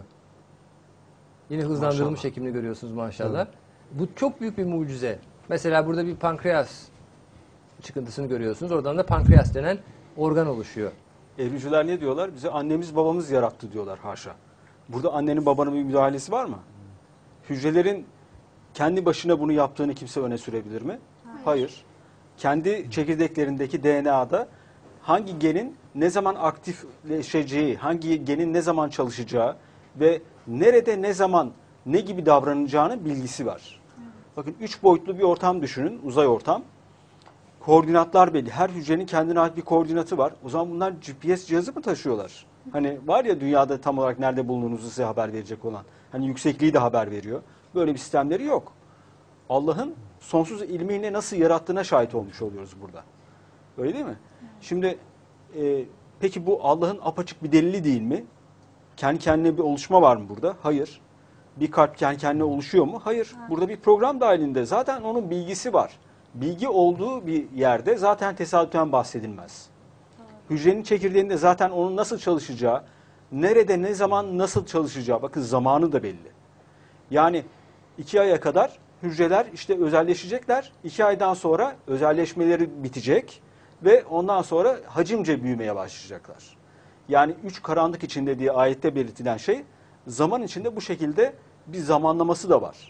Yine hızlandırılmış Maşallah. şeklini görüyorsunuz maşallah. Bu çok büyük bir mucize. Mesela burada bir pankreas çıkıntısını görüyorsunuz. Oradan da pankreas denen organ oluşuyor. Evrimciler ne diyorlar? Bize annemiz babamız yarattı diyorlar, haşa. Burada annenin babanın bir müdahalesi var mı? Hücrelerin kendi başına bunu yaptığını kimse öne sürebilir mi? Hayır. Hayır. Kendi çekirdeklerindeki D N A'da hangi genin ne zaman aktifleşeceği, hangi genin ne zaman çalışacağı ve nerede ne zaman ne gibi davranacağının bilgisi var. Bakın üç boyutlu bir ortam düşünün, uzay ortam. Koordinatlar belli. Her hücrenin kendine ait bir koordinatı var. O zaman bunlar G P S cihazı mı taşıyorlar? Hani var ya dünyada tam olarak nerede bulunduğunuzu size haber verecek olan. Hani yüksekliği de haber veriyor. Böyle bir sistemleri yok. Allah'ın sonsuz ilmiyle nasıl yarattığına şahit olmuş oluyoruz burada. Öyle değil mi? Şimdi e, peki bu Allah'ın apaçık bir delili değil mi? Kendi kendine bir oluşma var mı burada? Hayır. Bir kalp kendi kendine oluşuyor mu? Hayır. Burada bir program dahilinde. Zaten onun bilgisi var. Bilgi olduğu bir yerde zaten tesadüfen bahsedilmez. Hücrenin çekirdeğinde zaten onun nasıl çalışacağı, nerede, ne zaman, nasıl çalışacağı, bakın zamanı da belli. Yani iki aya kadar hücreler işte özelleşecekler, iki aydan sonra özelleşmeleri bitecek ve ondan sonra hacimce büyümeye başlayacaklar. Yani üç karanlık içinde diye ayette belirtilen şey, zaman içinde bu şekilde bir zamanlaması da var.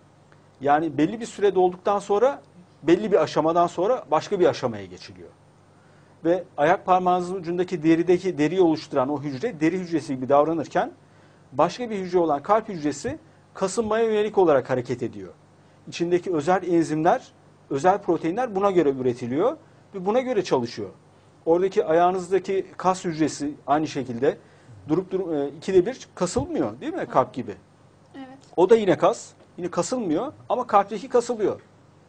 Yani belli bir süre dolduktan sonra, belli bir aşamadan sonra başka bir aşamaya geçiliyor. Ve ayak parmağınızın ucundaki derideki deriyi oluşturan o hücre, deri hücresi gibi davranırken, başka bir hücre olan kalp hücresi kasılmaya yönelik olarak hareket ediyor. İçindeki özel enzimler, özel proteinler buna göre üretiliyor ve buna göre çalışıyor. Oradaki ayağınızdaki kas hücresi aynı şekilde durup durup ikide bir kasılmıyor değil mi kalp gibi? Evet. O da yine kas, yine kasılmıyor ama kalpteki kasılıyor.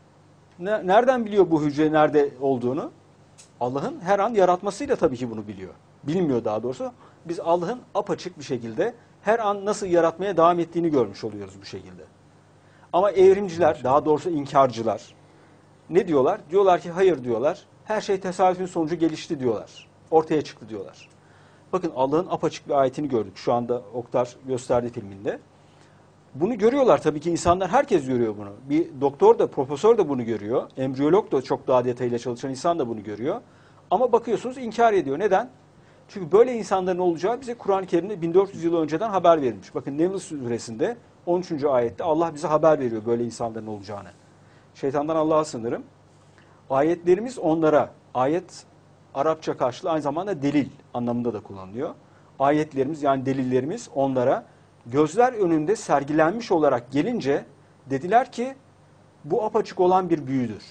Ne, nereden biliyor bu hücre nerede olduğunu? Allah'ın her an yaratmasıyla tabii ki bunu biliyor. Bilmiyor daha doğrusu. Biz Allah'ın apaçık bir şekilde her an nasıl yaratmaya devam ettiğini görmüş oluyoruz bu şekilde. Ama evrimciler, daha doğrusu inkarcılar ne diyorlar? Diyorlar ki hayır diyorlar. Her şey tesadüfün sonucu gelişti diyorlar. Ortaya çıktı diyorlar. Bakın Allah'ın apaçık bir ayetini gördük. Şu anda Oktar gösterdi filminde. Bunu görüyorlar tabii ki insanlar, herkes görüyor bunu. Bir doktor da, profesör de bunu görüyor. Embriyolog da, çok daha detayıyla çalışan insan da bunu görüyor. Ama bakıyorsunuz inkar ediyor. Neden? Çünkü böyle insanların olacağı bize Kur'an-ı Kerim'de bin dört yüz yıl önceden haber verilmiş. Bakın Neml suresinde on üçüncü ayette Allah bize haber veriyor böyle insanların olacağını. Şeytandan Allah'a sığınırım. Ayetlerimiz onlara, ayet Arapça karşılığı aynı zamanda delil anlamında da kullanılıyor. Ayetlerimiz yani delillerimiz onlara gözler önünde sergilenmiş olarak gelince dediler ki bu apaçık olan bir büyüdür.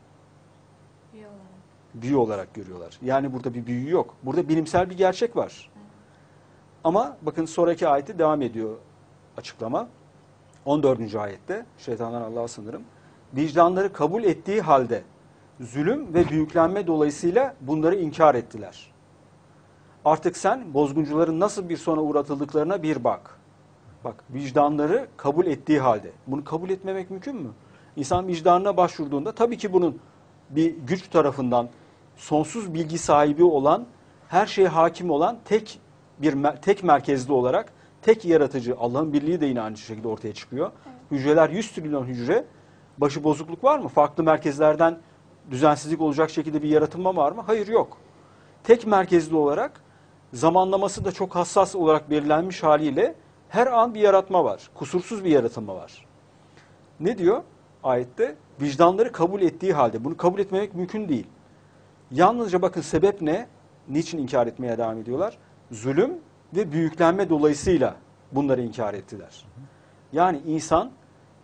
Büyü olarak. Büyü olarak görüyorlar. Yani burada bir büyü yok. Burada bilimsel bir gerçek var. Evet. Ama bakın sonraki ayette devam ediyor açıklama. on dördüncü ayette şeytandan Allah'a sığınırım. Vicdanları kabul ettiği halde zulüm ve büyüklenme dolayısıyla bunları inkar ettiler. Artık sen bozguncuların nasıl bir sona uğratıldıklarına bir bak. Bak, vicdanları kabul ettiği halde. Bunu kabul etmemek mümkün mü? İnsan vicdanına başvurduğunda tabii ki bunun bir güç tarafından sonsuz bilgi sahibi olan, her şeye hakim olan tek bir tek merkezli olarak tek yaratıcı Allah'ın birliği de yine aynı şekilde ortaya çıkıyor. Evet. Hücreler yüz trilyon hücre. Başı bozukluk var mı? Farklı merkezlerden düzensizlik olacak şekilde bir yaratılma var mı? Hayır, yok. Tek merkezli olarak zamanlaması da çok hassas olarak belirlenmiş haliyle her an bir yaratma var. Kusursuz bir yaratılma var. Ne diyor ayette? Vicdanları kabul ettiği halde. Bunu kabul etmemek mümkün değil. Yalnızca bakın sebep ne? Niçin inkar etmeye devam ediyorlar? Zulüm ve büyüklenme dolayısıyla bunları inkar ettiler. Yani insan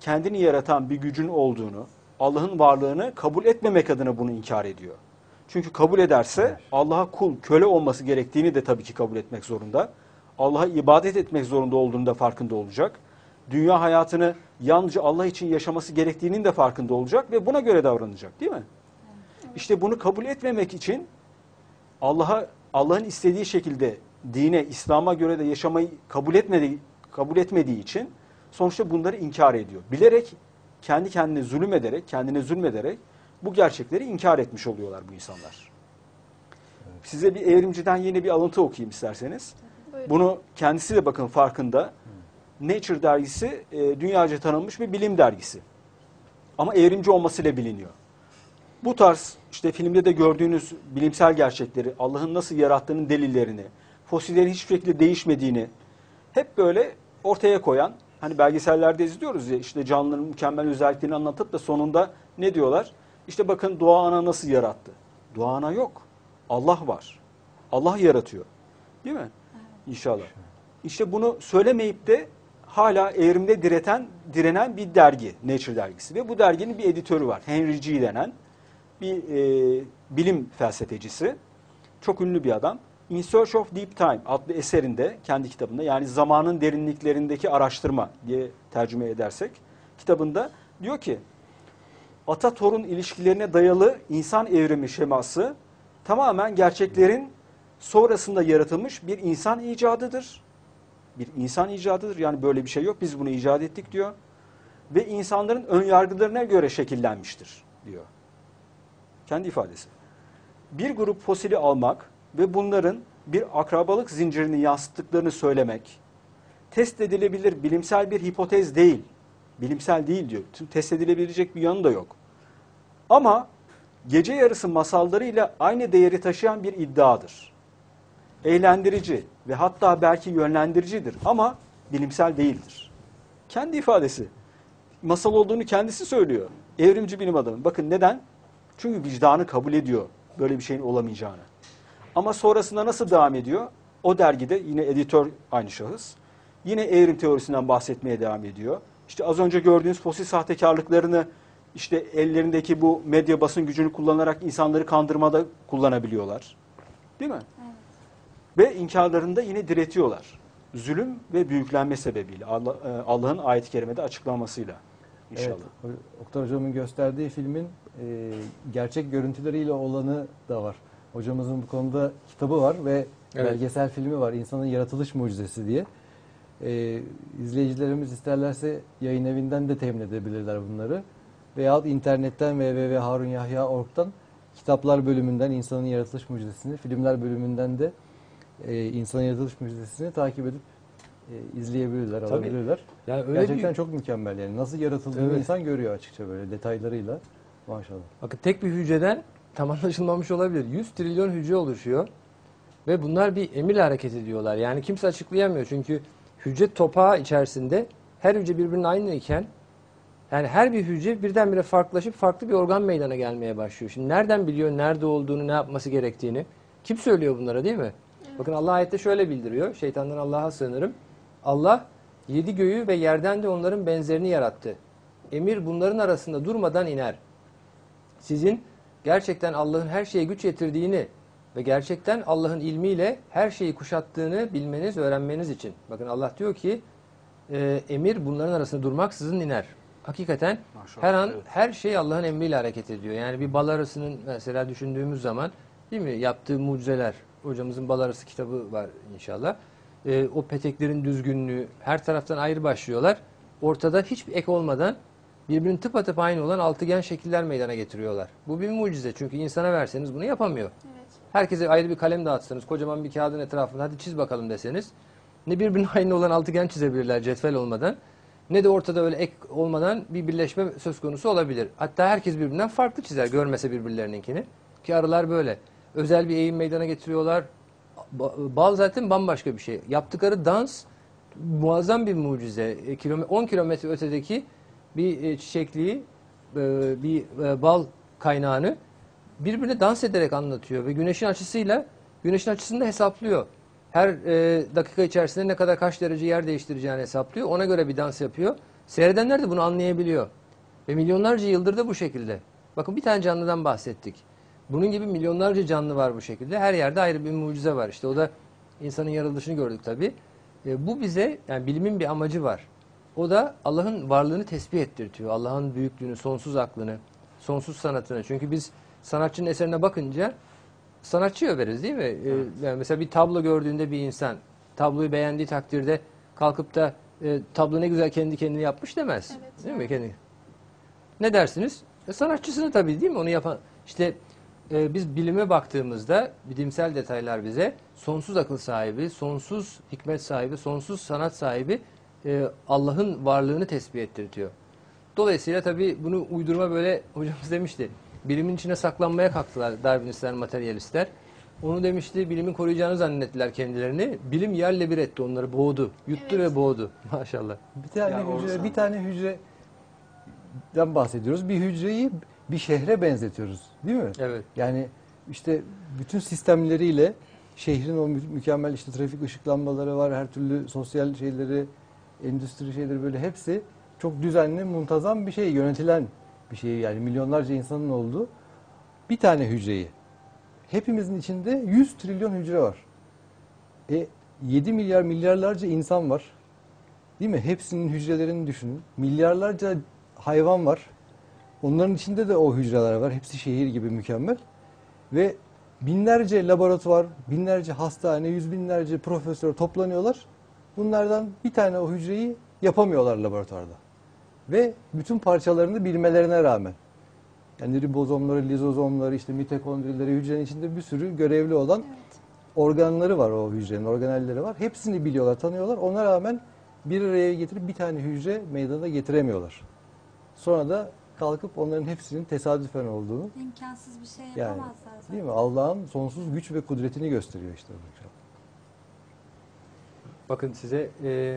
kendini yaratan bir gücün olduğunu, Allah'ın varlığını kabul etmemek adına bunu inkar ediyor. Çünkü kabul ederse Allah'a kul, köle olması gerektiğini de tabii ki kabul etmek zorunda. Allah'a ibadet etmek zorunda olduğunu da farkında olacak. Dünya hayatını yalnızca Allah için yaşaması gerektiğinin de farkında olacak ve buna göre davranacak, değil mi? İşte bunu kabul etmemek için Allah'a Allah'ın istediği şekilde dine, İslam'a göre de yaşamayı kabul etmediği, kabul etmediği için sonuçta bunları inkar ediyor. Bilerek, kendi kendine zulüm ederek, kendine zulmederek bu gerçekleri inkar etmiş oluyorlar bu insanlar. Evet. Size bir evrimciden yeni bir alıntı okuyayım isterseniz. Buyurun. Bunu kendisi de bakın farkında. Nature dergisi e, dünyaca tanınmış bir bilim dergisi. Ama evrimci olmasıyla biliniyor. Bu tarz işte filmde de gördüğünüz bilimsel gerçekleri, Allah'ın nasıl yarattığının delillerini, fosillerin hiçbir şekilde değişmediğini hep böyle ortaya koyan, hani belgesellerde izliyoruz ya, işte canlıların mükemmel özelliklerini anlatıp da sonunda ne diyorlar? İşte bakın doğa ana nasıl yarattı. Doğa ana yok. Allah var. Allah yaratıyor. Değil mi? İnşallah. İşte bunu söylemeyip de hala evrimde direten, direnen bir dergi, Nature dergisi. Ve bu derginin bir editörü var. Henry G. denen bir e, bilim felsefecisi. Çok ünlü bir adam. In Search of Deep Time adlı eserinde, kendi kitabında, yani zamanın derinliklerindeki araştırma diye tercüme edersek, kitabında diyor ki, ata-torun ilişkilerine dayalı insan evrimi şeması tamamen gerçeklerin sonrasında yaratılmış bir insan icadıdır. Bir insan icadıdır. Yani böyle bir şey yok. Biz bunu icat ettik diyor. Ve insanların ön yargılarına göre şekillenmiştir diyor. Kendi ifadesi. Bir grup fosili almak ve bunların bir akrabalık zincirini yansıttıklarını söylemek test edilebilir bilimsel bir hipotez değil. Bilimsel değil diyor. Test edilebilecek bir yanı da yok. Ama gece yarısı masallarıyla aynı değeri taşıyan bir iddiadır. Eğlendirici ve hatta belki yönlendiricidir ama bilimsel değildir. Kendi ifadesi. Masal olduğunu kendisi söylüyor. Evrimci bilim adamı. Bakın neden? Çünkü vicdanı kabul ediyor böyle bir şeyin olamayacağını. Ama sonrasında nasıl devam ediyor? O dergide yine editör aynı şahıs. Yine evrim teorisinden bahsetmeye devam ediyor. İşte az önce gördüğünüz fosil sahtekarlıklarını işte ellerindeki bu medya basın gücünü kullanarak insanları kandırmada kullanabiliyorlar. Değil mi? Evet. Ve inkarlarında yine diretiyorlar. Zulüm ve büyüklenme sebebiyle. Allah, Allah'ın ayet-i kerimede açıklamasıyla. İnşallah. Evet, Oktay Hocam'ın gösterdiği filmin e, gerçek görüntüleriyle olanı da var. Hocamızın bu konuda kitabı var ve evet, belgesel filmi var. İnsanın Yaratılış Mucizesi diye. E, izleyicilerimiz isterlerse yayın evinden de temin edebilirler bunları. Veyahut internetten w w w nokta harun yahya nokta org'dan kitaplar bölümünden İnsanın Yaratılış Mucizesi'ni, filmler bölümünden de e, İnsanın Yaratılış Mucizesi'ni takip edip e, izleyebilirler, Tabii. alabilirler. Yani öyle Gerçekten bir... çok mükemmel yani. Nasıl yaratıldığını evet, insan görüyor açıkça böyle detaylarıyla. Maşallah. Bakın tek bir hücreden tam anlaşılmamış olabilir. yüz trilyon hücre oluşuyor ve bunlar bir emirle hareket ediyorlar. Yani kimse açıklayamıyor çünkü hücre topağı içerisinde her hücre birbirinin aynı iken, yani her bir hücre birdenbire farklılaşıp farklı bir organ meydana gelmeye başlıyor. Şimdi nereden biliyor nerede olduğunu, ne yapması gerektiğini? Kim söylüyor bunlara, değil mi? Evet. Bakın Allah ayette şöyle bildiriyor. Şeytandan Allah'a sığınırım. Allah yedi göğü ve yerden de onların benzerini yarattı. Emir bunların arasında durmadan iner. Sizin gerçekten Allah'ın her şeye güç yetirdiğini ve gerçekten Allah'ın ilmiyle her şeyi kuşattığını bilmeniz, öğrenmeniz için. Bakın Allah diyor ki e, emir bunların arasında durmaksızın iner. Hakikaten maşallah, her an evet, her şey Allah'ın emriyle hareket ediyor. Yani bir bal arısının mesela düşündüğümüz zaman, değil mi, yaptığı mucizeler. Hocamızın bal arısı kitabı var inşallah. E, o peteklerin düzgünlüğü, her taraftan ayrı başlıyorlar. Ortada hiçbir ek olmadan birbirinin tıpatıp aynı olan altıgen şekiller meydana getiriyorlar. Bu bir mucize çünkü insana verseniz bunu yapamıyor. Evet. Herkese ayrı bir kalem dağıtsanız, kocaman bir kağıdın etrafında hadi çiz bakalım deseniz, ne birbirine aynı olan altıgen çizebilirler cetvel olmadan, ne de ortada öyle ek olmadan bir birleşme söz konusu olabilir. Hatta herkes birbirinden farklı çizer görmese birbirlerininkini. Ki arılar böyle. Özel bir eğim meydana getiriyorlar. Bal zaten bambaşka bir şey. Yaptıkları dans muazzam bir mucize. on kilometre ötedeki bir çiçekliği, bir bal kaynağını birbirine dans ederek anlatıyor. Ve güneşin açısıyla, güneşin açısını da hesaplıyor. Her dakika içerisinde ne kadar kaç derece yer değiştireceğini hesaplıyor. Ona göre bir dans yapıyor. Seyredenler de bunu anlayabiliyor. Ve milyonlarca yıldır da bu şekilde. Bakın bir tane canlıdan bahsettik. Bunun gibi milyonlarca canlı var bu şekilde. Her yerde ayrı bir mucize var. İşte o da insanın yaratılışını gördük tabii. E, bu bize, yani bilimin bir amacı var. O da Allah'ın varlığını tespih ettirtiyor. Allah'ın büyüklüğünü, sonsuz aklını, sonsuz sanatını. Çünkü biz sanatçının eserine bakınca sanatçıyı överiz değil mi? Evet. Ee, yani mesela bir tablo gördüğünde bir insan tabloyu beğendiği takdirde kalkıp da e, tablo ne güzel kendi kendini yapmış demez. Evet, değil mi? Kendi. Ne dersiniz? E, sanatçısını tabii değil mi? Onu yapan. İşte e, biz bilime baktığımızda bilimsel detaylar bize sonsuz akıl sahibi, sonsuz hikmet sahibi, sonsuz sanat sahibi e, Allah'ın varlığını tespih ettirtiyor. Dolayısıyla tabii bunu uydurma, böyle hocamız demişti. Bilimin içine saklanmaya kalktılar Darwinistler, materyalistler. Onu demişti, bilimin koruyacağını zannettiler kendilerini. Bilim yerle bir etti onları, boğdu. Yuttu Evet. ve boğdu. Maşallah. Bir tane Yani hücre, orası- bir tane hücreden bahsediyoruz. Bir hücreyi bir şehre benzetiyoruz, değil mi? Evet. Yani işte bütün sistemleriyle şehrin o mü- mükemmel işte trafik ışıklanmaları var, her türlü sosyal şeyleri, endüstri şeyleri, böyle hepsi çok düzenli, muntazam bir şey, yönetilen bir şey, yani milyonlarca insanın olduğu bir tane hücreyi. Hepimizin içinde yüz trilyon hücre var. E yedi milyar milyarlarca insan var. Değil mi? Hepsinin hücrelerini düşünün. Milyarlarca hayvan var. Onların içinde de o hücreler var. Hepsi şehir gibi mükemmel. Ve binlerce laboratuvar, binlerce hastane, yüz binlerce profesör toplanıyorlar. Bunlardan bir tane o hücreyi yapamıyorlar laboratuvarda. Ve bütün parçalarını bilmelerine rağmen. Yani ribozomları, lizozomları, işte mitokondrileri, hücrenin içinde bir sürü görevli olan Evet. organları var o hücrenin, organelleri var. Hepsini biliyorlar, tanıyorlar. Ona rağmen bir araya getirip bir tane hücre meydana getiremiyorlar. Sonra da kalkıp onların hepsinin tesadüfen olduğunu, İmkansız bir şey yani yapamazlar zaten. değil mi? Allah'ın sonsuz güç ve kudretini gösteriyor işte. Bakın size e,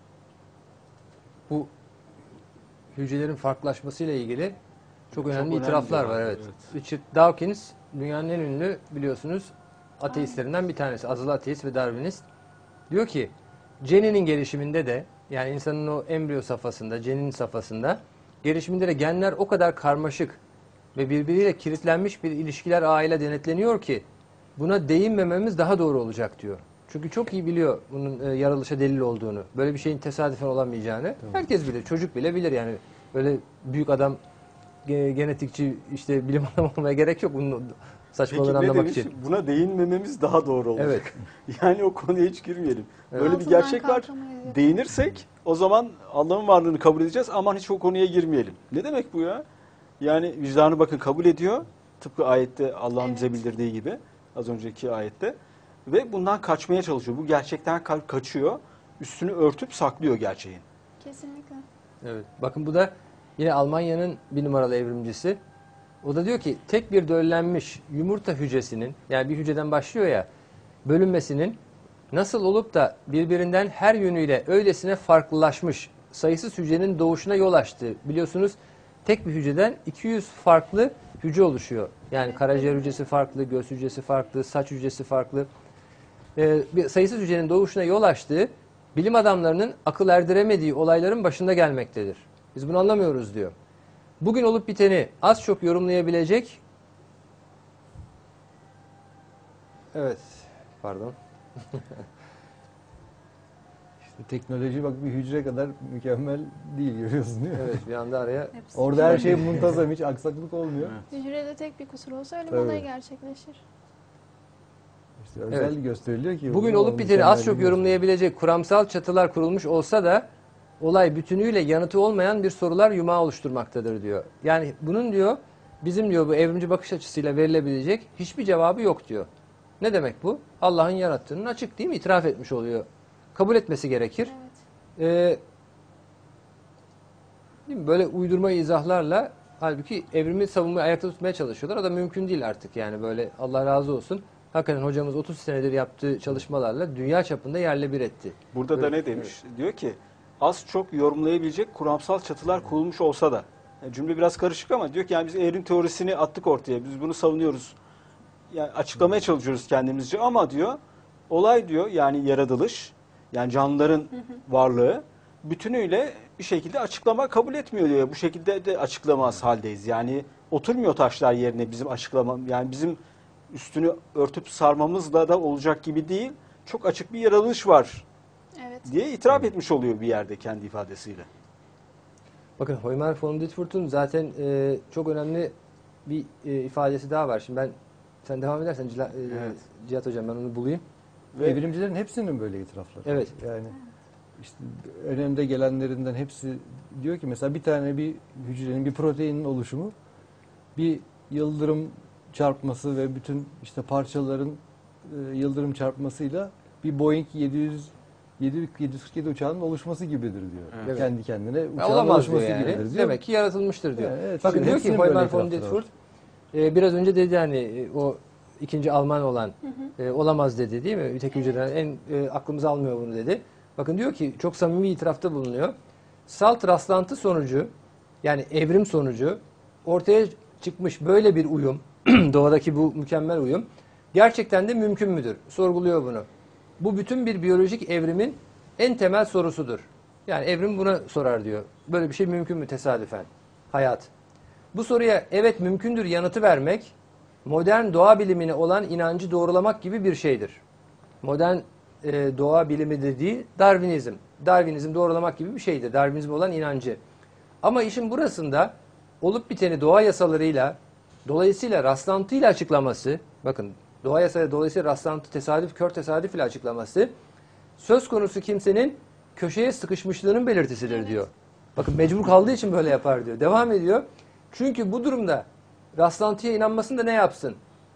bu hücrelerin farklılaşmasıyla ilgili çok önemli önemli itiraflar bir var. olay, Evet. evet. Richard Dawkins dünyanın en ünlü, biliyorsunuz, ateistlerinden bir tanesi. Azılı ateist ve Darwinist. Diyor ki ceninin gelişiminde de, yani insanın o embriyo safhasında, cenin safhasında gelişiminde de genler o kadar karmaşık ve birbiriyle kilitlenmiş bir ilişkiler ağıyla denetleniyor ki buna değinmememiz daha doğru olacak diyor. Çünkü çok iyi biliyor bunun e, yaratılışa delil olduğunu. Böyle bir şeyin tesadüfen olamayacağını. Tamam. Herkes bilir. Çocuk bile bilir yani. Böyle büyük adam, ge- genetikçi, işte bilim adamı olmaya gerek yok bunun Peki saçmalığını ne anlamak demiş? için. Buna değinmememiz daha doğru olacak. Evet. Yani o konuya hiç girmeyelim. Evet. Böyle bir Altından gerçek var. kalkamayız. Değinirsek o zaman Allah'ın varlığını kabul edeceğiz. Aman hiç o konuya girmeyelim. Ne demek bu ya? Yani vicdanı bakın kabul ediyor. Tıpkı ayette Allah'ın Evet. bize bildirdiği gibi. Az önceki ayette. Ve bundan kaçmaya çalışıyor. Bu gerçekten ka- kaçıyor. Üstünü örtüp saklıyor gerçeğin. Kesinlikle. Evet. Bakın bu da yine Almanya'nın bir numaralı evrimcisi. O da diyor ki tek bir döllenmiş yumurta hücresinin, yani bir hücreden başlıyor ya, bölünmesinin nasıl olup da birbirinden her yönüyle öylesine farklılaşmış sayısız hücrenin doğuşuna yol açtı. Biliyorsunuz tek bir hücreden iki yüz farklı hücre oluşuyor. Yani Evet. karaciğer hücresi farklı, göğüs hücresi farklı, saç hücresi farklı. Ee, bir sayısız hücrenin doğuşuna yol açtığı, bilim adamlarının akıl erdiremediği olayların başında gelmektedir. Biz bunu anlamıyoruz diyor. Bugün olup biteni az çok yorumlayabilecek... Evet, pardon. İşte teknoloji bak bir hücre kadar mükemmel değil, görüyorsun değil mi? Evet, bir anda araya... Hepsi. Orada her şey muntazam, hiç aksaklık olmuyor. Hücrede tek bir kusur olsa ölüm Tabii. olayı gerçekleşir. İşte özel Evet. gösteriliyor ki. Bugün bu olup biteni az mükemmel çok bir yorumlayabilecek kuramsal çatılar kurulmuş olsa da olay bütünüyle yanıtı olmayan bir sorular yumağı oluşturmaktadır diyor. Yani bunun diyor bizim diyor bu evrimci bakış açısıyla verilebilecek hiçbir cevabı yok diyor. Ne demek bu? Allah'ın yarattığının açık değil mi? İtiraf etmiş oluyor. Kabul etmesi gerekir. Evet. Ee, değil mi? Böyle uydurma izahlarla halbuki evrimi savunmayı ayakta tutmaya çalışıyorlar. O da mümkün değil artık yani, böyle Allah razı olsun. Hakikaten hocamız otuz senedir yaptığı çalışmalarla dünya çapında yerle bir etti. Burada da Evet, ne demiş? Diyor ki az çok yorumlayabilecek kuramsal çatılar kurulmuş olsa da. Yani cümle biraz karışık ama diyor ki yani biz evrim teorisini attık ortaya. Biz bunu savunuyoruz. Yani açıklamaya çalışıyoruz kendimizce ama diyor olay diyor yani yaratılış, yani canlıların varlığı bütünüyle bir şekilde açıklama kabul etmiyor diyor. Bu şekilde de açıklamaz haldeyiz. Yani oturmuyor taşlar yerine bizim açıklamam. Yani bizim üstünü örtüp sarmamızla da olacak gibi değil. Çok açık bir yaratılış var Evet. diye itiraf etmiş oluyor bir yerde kendi ifadesiyle. Bakın Hoymer von Ditfurth'un zaten e, çok önemli bir e, ifadesi daha var. Şimdi ben sen devam edersen Cila, e, Evet. Cihat Hocam ben onu bulayım. Ve Evrimcilerin hepsinin böyle itirafları. Evet. Yani işte önünde gelenlerinden hepsi diyor ki mesela bir tane bir hücrenin bir proteinin oluşumu bir yıldırım çarpması ve bütün işte parçaların e, yıldırım çarpmasıyla bir Boeing yedi yüz yedi yüz kırk yedi uçağının oluşması gibidir diyor. Evet. Kendi kendine Ya uçağın olamaz oluşması diyor yani. gibidir diyor. Demek ki yaratılmıştır diyor. Yani evet, Bakın şimdi diyor ki hepsinin böyle Hoymer von itirafları Ditfurth e, biraz önce dedi hani e, o ikinci Alman olan e, olamaz dedi değil mi? Tek hücreden en e, aklımız almıyor bunu dedi. Bakın diyor ki çok samimi itirafta bulunuyor. Salt rastlantı sonucu yani evrim sonucu ortaya çıkmış böyle bir uyum doğadaki bu mükemmel uyum gerçekten de mümkün müdür? Sorguluyor bunu. Bu bütün bir biyolojik evrimin en temel sorusudur. Yani evrim buna sorar diyor. Böyle bir şey mümkün mü tesadüfen? Hayat. Bu soruya evet mümkündür yanıtı vermek modern doğa bilimine olan inancı doğrulamak gibi bir şeydir. Modern e, doğa bilimi dediği Darwinizm. Darwinizm doğrulamak gibi bir şeydir. Darwinizm olan inancı. Ama işin burasında olup biteni doğa yasalarıyla dolayısıyla rastlantıyla açıklaması, bakın doğa yasaları dolayısıyla rastlantı tesadüf, kör tesadüf ile açıklaması söz konusu kimsenin köşeye sıkışmışlığının belirtisidir diyor. Bakın mecbur kaldığı için böyle yapar diyor. Devam ediyor. Çünkü bu durumda rastlantıya inanmasın da ne yapsın?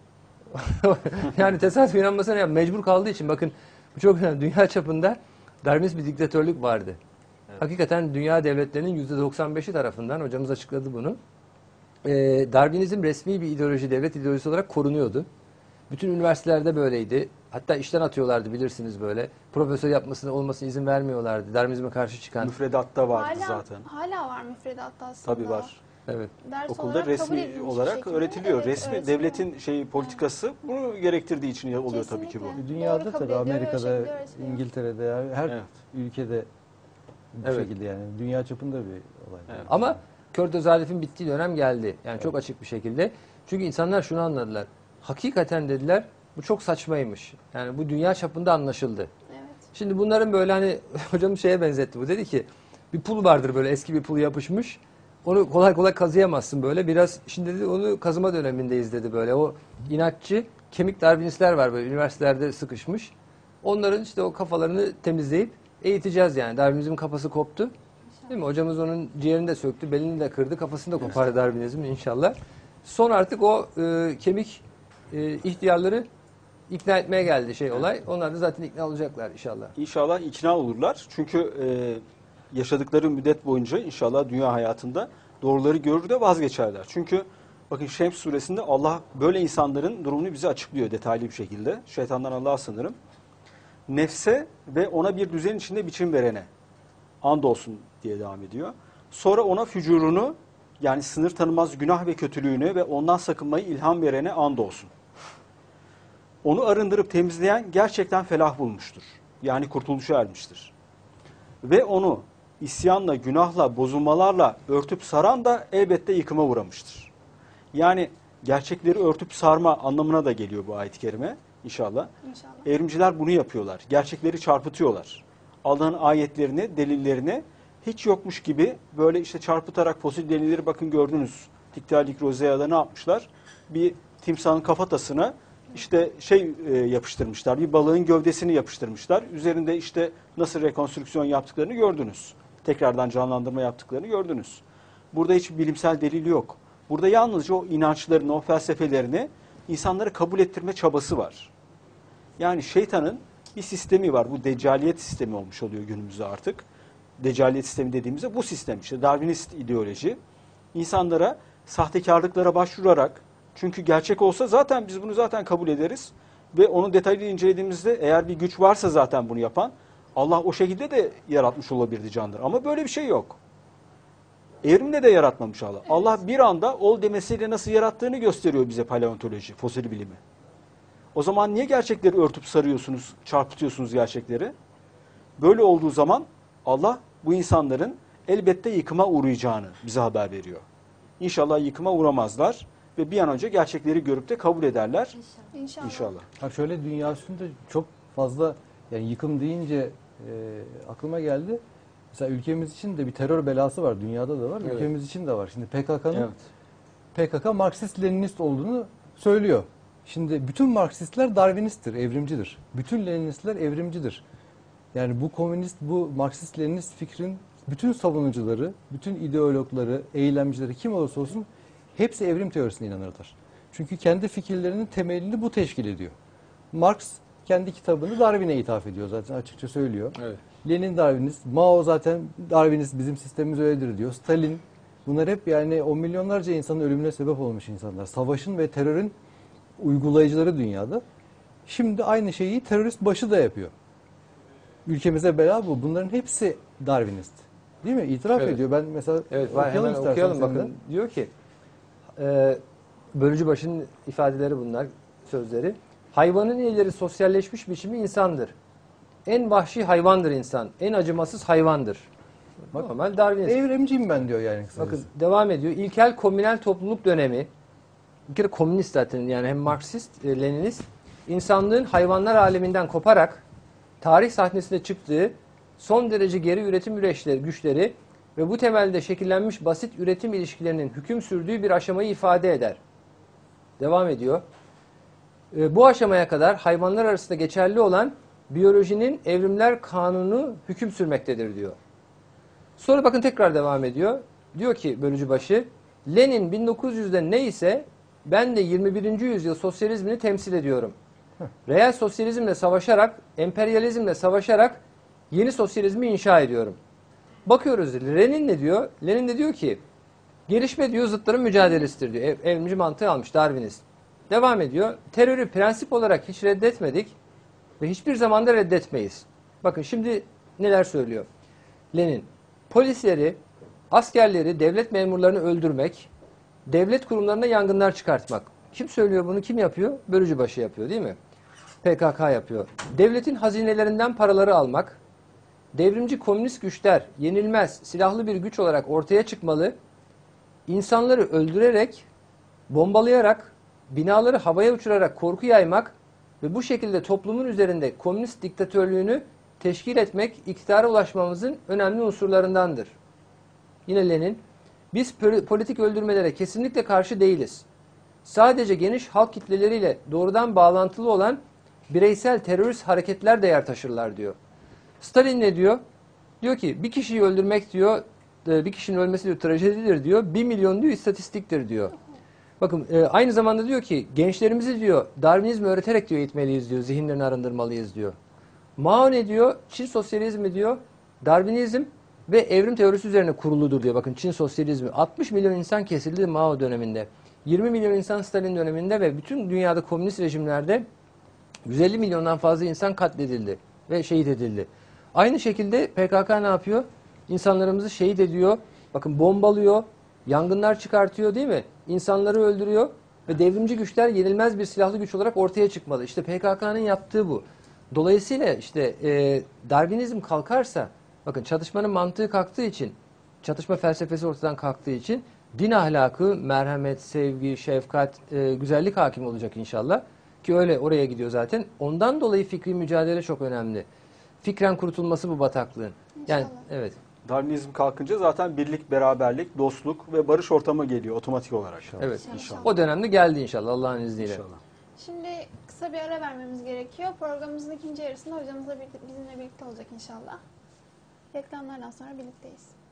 Yani tesadüfe inanmasına ne yap? Mecbur kaldığı için bakın bu çok önemli. Dünya çapında Darwinist bir diktatörlük vardı. Evet. Hakikaten dünya devletlerinin yüzde doksan beşi tarafından, hocamız açıkladı bunu, ee, Darwinizm resmi bir ideoloji, devlet ideolojisi olarak korunuyordu. Bütün üniversitelerde böyleydi. Hatta işten atıyorlardı bilirsiniz böyle. Profesör yapmasına olmasına izin vermiyorlardı. Darwinizme karşı çıkan. müfredatta vardı hala, zaten. Hala var müfredatta aslında. Tabii var. Evet. Ders Okulda olarak kabul resmi edilmiş bir olarak şekilde. öğretiliyor. Evet, resmi öğretiliyor. devletin şeyi politikası bunu gerektirdiği için oluyor tabii ki bu. Kesinlikle. Dünyada Doğru kabul tabii ediyor, o Amerika'da, şekilde öğretiliyor. İngiltere'de yani her Evet. ülkede bu Evet. şekilde yani dünya çapında bir olay. Evet. Ama kör tesadüfün bittiği dönem geldi. Yani çok açık bir şekilde. Çünkü insanlar şunu anladılar. Hakikaten dediler bu çok saçmaymış. Yani bu dünya çapında anlaşıldı. Evet. Şimdi bunların böyle hani hocam şeye benzetti bu. Dedi ki bir pul vardır böyle eski bir pul yapışmış. Onu kolay kolay kazıyamazsın böyle. Biraz şimdi dedi onu kazıma dönemindeyiz dedi böyle. O inatçı kemik Darwinistler var böyle üniversitelerde sıkışmış. Onların işte o kafalarını temizleyip eğiteceğiz yani. Darwinizmin kafası koptu. Değil mi? Hocamız onun ciğerini de söktü, belini de kırdı, kafasını da kopardı Darwinizmin inşallah. Son artık o e, kemik e, ihtiyarları ikna etmeye geldi şey olay. Onlar da zaten ikna olacaklar inşallah. İnşallah ikna olurlar. Çünkü e, yaşadıkları müddet boyunca inşallah dünya hayatında doğruları görür de vazgeçerler. Çünkü bakın Şems suresinde Allah böyle insanların durumunu bize açıklıyor detaylı bir şekilde. Şeytandan Allah'a sığınırım. Nefse ve ona bir düzen içinde biçim verene andolsun diye devam ediyor. Sonra ona fücurunu yani sınır tanımaz günah ve kötülüğünü ve ondan sakınmayı ilham verene andolsun. Onu arındırıp temizleyen gerçekten felah bulmuştur. Yani kurtuluşa ermiştir. Ve onu isyanla, günahla, bozulmalarla örtüp saran da elbette yıkıma uğramıştır. Yani gerçekleri örtüp sarma anlamına da geliyor bu ayet-i kerime inşallah. İnşallah. Evrimciler bunu yapıyorlar. Gerçekleri çarpıtıyorlar. Allah'ın ayetlerini, delillerini hiç yokmuş gibi böyle işte çarpıtarak fosil delilleri bakın gördünüz. Tiktaalik Rozea'da ne yapmışlar? Bir timsahın kafatasına işte şey e, yapıştırmışlar. Bir balığın gövdesini yapıştırmışlar. Üzerinde işte nasıl rekonstrüksiyon yaptıklarını gördünüz. Tekrardan canlandırma yaptıklarını gördünüz. Burada hiç bilimsel delil yok. Burada yalnızca o inançlarını, o felsefelerini insanlara kabul ettirme çabası var. Yani şeytanın bir sistemi var. Bu deccaliyet sistemi olmuş oluyor günümüzde artık. Deccaliyet sistemi dediğimizde bu sistem işte Darwinist ideoloji. İnsanlara sahtekarlıklara başvurarak, çünkü gerçek olsa zaten biz bunu zaten kabul ederiz ve onu detaylı incelediğimizde eğer bir güç varsa zaten bunu yapan Allah o şekilde de yaratmış olabilirdi candır. Ama böyle bir şey yok. Evrimle de yaratmamış Allah. Evet. Allah bir anda ol demesiyle nasıl yarattığını gösteriyor bize paleontoloji, fosil bilimi. O zaman niye gerçekleri örtüp sarıyorsunuz, çarpıtıyorsunuz gerçekleri? Böyle olduğu zaman Allah bu insanların elbette yıkıma uğrayacağını bize haber veriyor. İnşallah yıkıma uğramazlar ve bir an önce gerçekleri görüp de kabul ederler. İnşallah. İnşallah. Ha şöyle dünya üstünde çok fazla yani yıkım deyince e, aklıma geldi. Mesela ülkemiz için de bir terör belası var. Dünyada da var. Evet. Ülkemiz için de var. Şimdi P K K'nın Evet. P K K Marksist-Leninist olduğunu söylüyor. Şimdi bütün Marksistler Darwinisttir, evrimcidir. Bütün Leninistler evrimcidir. Yani bu komünist, bu Marksist-Leninist fikrin bütün savunucuları, bütün ideologları, eylemcileri kim olursa olsun hepsi evrim teorisine inanırlar. Çünkü kendi fikirlerinin temelini bu teşkil ediyor. Marx kendi kitabını Darwin'e ithaf ediyor zaten açıkça söylüyor. Evet. Lenin Darwinist, Mao zaten Darwinist, bizim sistemimiz öyledir diyor. Stalin, bunlar hep yani on milyonlarca insanın ölümüne sebep olmuş insanlar. Savaşın ve terörün uygulayıcıları dünyada. Şimdi aynı şeyi terörist başı da yapıyor. Ülkemize bela bu. Bunların hepsi Darwinist. Değil mi? İtiraf Evet. ediyor. Ben mesela Evet, var, hemen istersen okuyalım seninle. bakın. Diyor ki, e, bölücü başının ifadeleri bunlar, sözleri. Hayvanın ileri sosyalleşmiş biçimi insandır. En vahşi hayvandır insan. En acımasız hayvandır. Bak Normal Darwinist. Evrimciyim ben diyor yani kısacası. Bakın devam ediyor. İlkel komünel topluluk dönemi, bir kere komünist zaten yani hem Marksist, e, Leninist, insanlığın hayvanlar aleminden koparak tarih sahnesine çıktığı son derece geri üretim üreşleri, güçleri ve bu temelde şekillenmiş basit üretim ilişkilerinin hüküm sürdüğü bir aşamayı ifade eder. Devam ediyor. E, bu aşamaya kadar hayvanlar arasında geçerli olan biyolojinin evrimler kanunu hüküm sürmektedir diyor. Sonra bakın tekrar devam ediyor. Diyor ki bölücü başı, Lenin bin dokuz yüzde ne ise ben de yirmi birinci yüzyıl sosyalizmini temsil ediyorum. Reel sosyalizmle savaşarak, emperyalizmle savaşarak yeni sosyalizmi inşa ediyorum. Bakıyoruz Lenin ne diyor? Lenin de diyor ki gelişme diyor zıtların mücadelesidir diyor. Ev, evrimci mantığı almış Darwinist. Devam ediyor. Terörü prensip olarak hiç reddetmedik ve hiçbir zaman da reddetmeyiz. Bakın şimdi neler söylüyor Lenin. Polisleri, askerleri, devlet memurlarını öldürmek, devlet kurumlarına yangınlar çıkartmak. Kim söylüyor bunu? Kim yapıyor? Bölücü başı yapıyor değil mi? P K K yapıyor. Devletin hazinelerinden paraları almak, devrimci komünist güçler yenilmez, silahlı bir güç olarak ortaya çıkmalı, insanları öldürerek, bombalayarak, binaları havaya uçurarak korku yaymak ve bu şekilde toplumun üzerinde komünist diktatörlüğünü teşkil etmek iktidara ulaşmamızın önemli unsurlarındandır. Yine Lenin, biz politik öldürmelere kesinlikle karşı değiliz. Sadece geniş halk kitleleriyle doğrudan bağlantılı olan bireysel terörist hareketler de yer taşırlar diyor. Stalin ne diyor? Diyor ki bir kişiyi öldürmek diyor, bir kişinin ölmesi diyor trajedidir diyor, bir milyon diyor istatistiktir diyor. Bakın aynı zamanda diyor ki gençlerimizi diyor Darwinizmi öğreterek diyor eğitmeliyiz diyor, zihinlerini arındırmalıyız diyor. Mao ne diyor? Çin sosyalizmi diyor, Darwinizm ve evrim teorisi üzerine kuruludur diyor. Bakın Çin sosyalizmi. altmış milyon insan kesildi Mao döneminde. yirmi milyon insan Stalin döneminde ve bütün dünyada komünist rejimlerde yüz elli milyondan fazla insan katledildi ve şehit edildi. Aynı şekilde P K K ne yapıyor? İnsanlarımızı şehit ediyor. Bakın bombalıyor, yangınlar çıkartıyor değil mi? İnsanları öldürüyor ve devrimci güçler yenilmez bir silahlı güç olarak ortaya çıkmalı. İşte P K K'nın yaptığı bu. Dolayısıyla işte e, Darwinizm kalkarsa, bakın çatışmanın mantığı kalktığı için, çatışma felsefesi ortadan kalktığı için din ahlakı, merhamet, sevgi, şefkat, e, güzellik hakim olacak inşallah. Ki öyle oraya gidiyor zaten. Ondan dolayı fikri mücadele çok önemli. Fikren kurtulması bu bataklığın. Yani İnşallah. evet. Darwinizm kalkınca zaten birlik, beraberlik, dostluk ve barış ortamı geliyor otomatik olarak. Evet. İnşallah. O dönemde geldi inşallah Allah'ın izniyle. İnşallah. Şimdi kısa bir ara vermemiz gerekiyor. Programımızın ikinci yarısında hocamızla bir- bizimle birlikte olacak inşallah. Reklamlardan sonra birlikteyiz.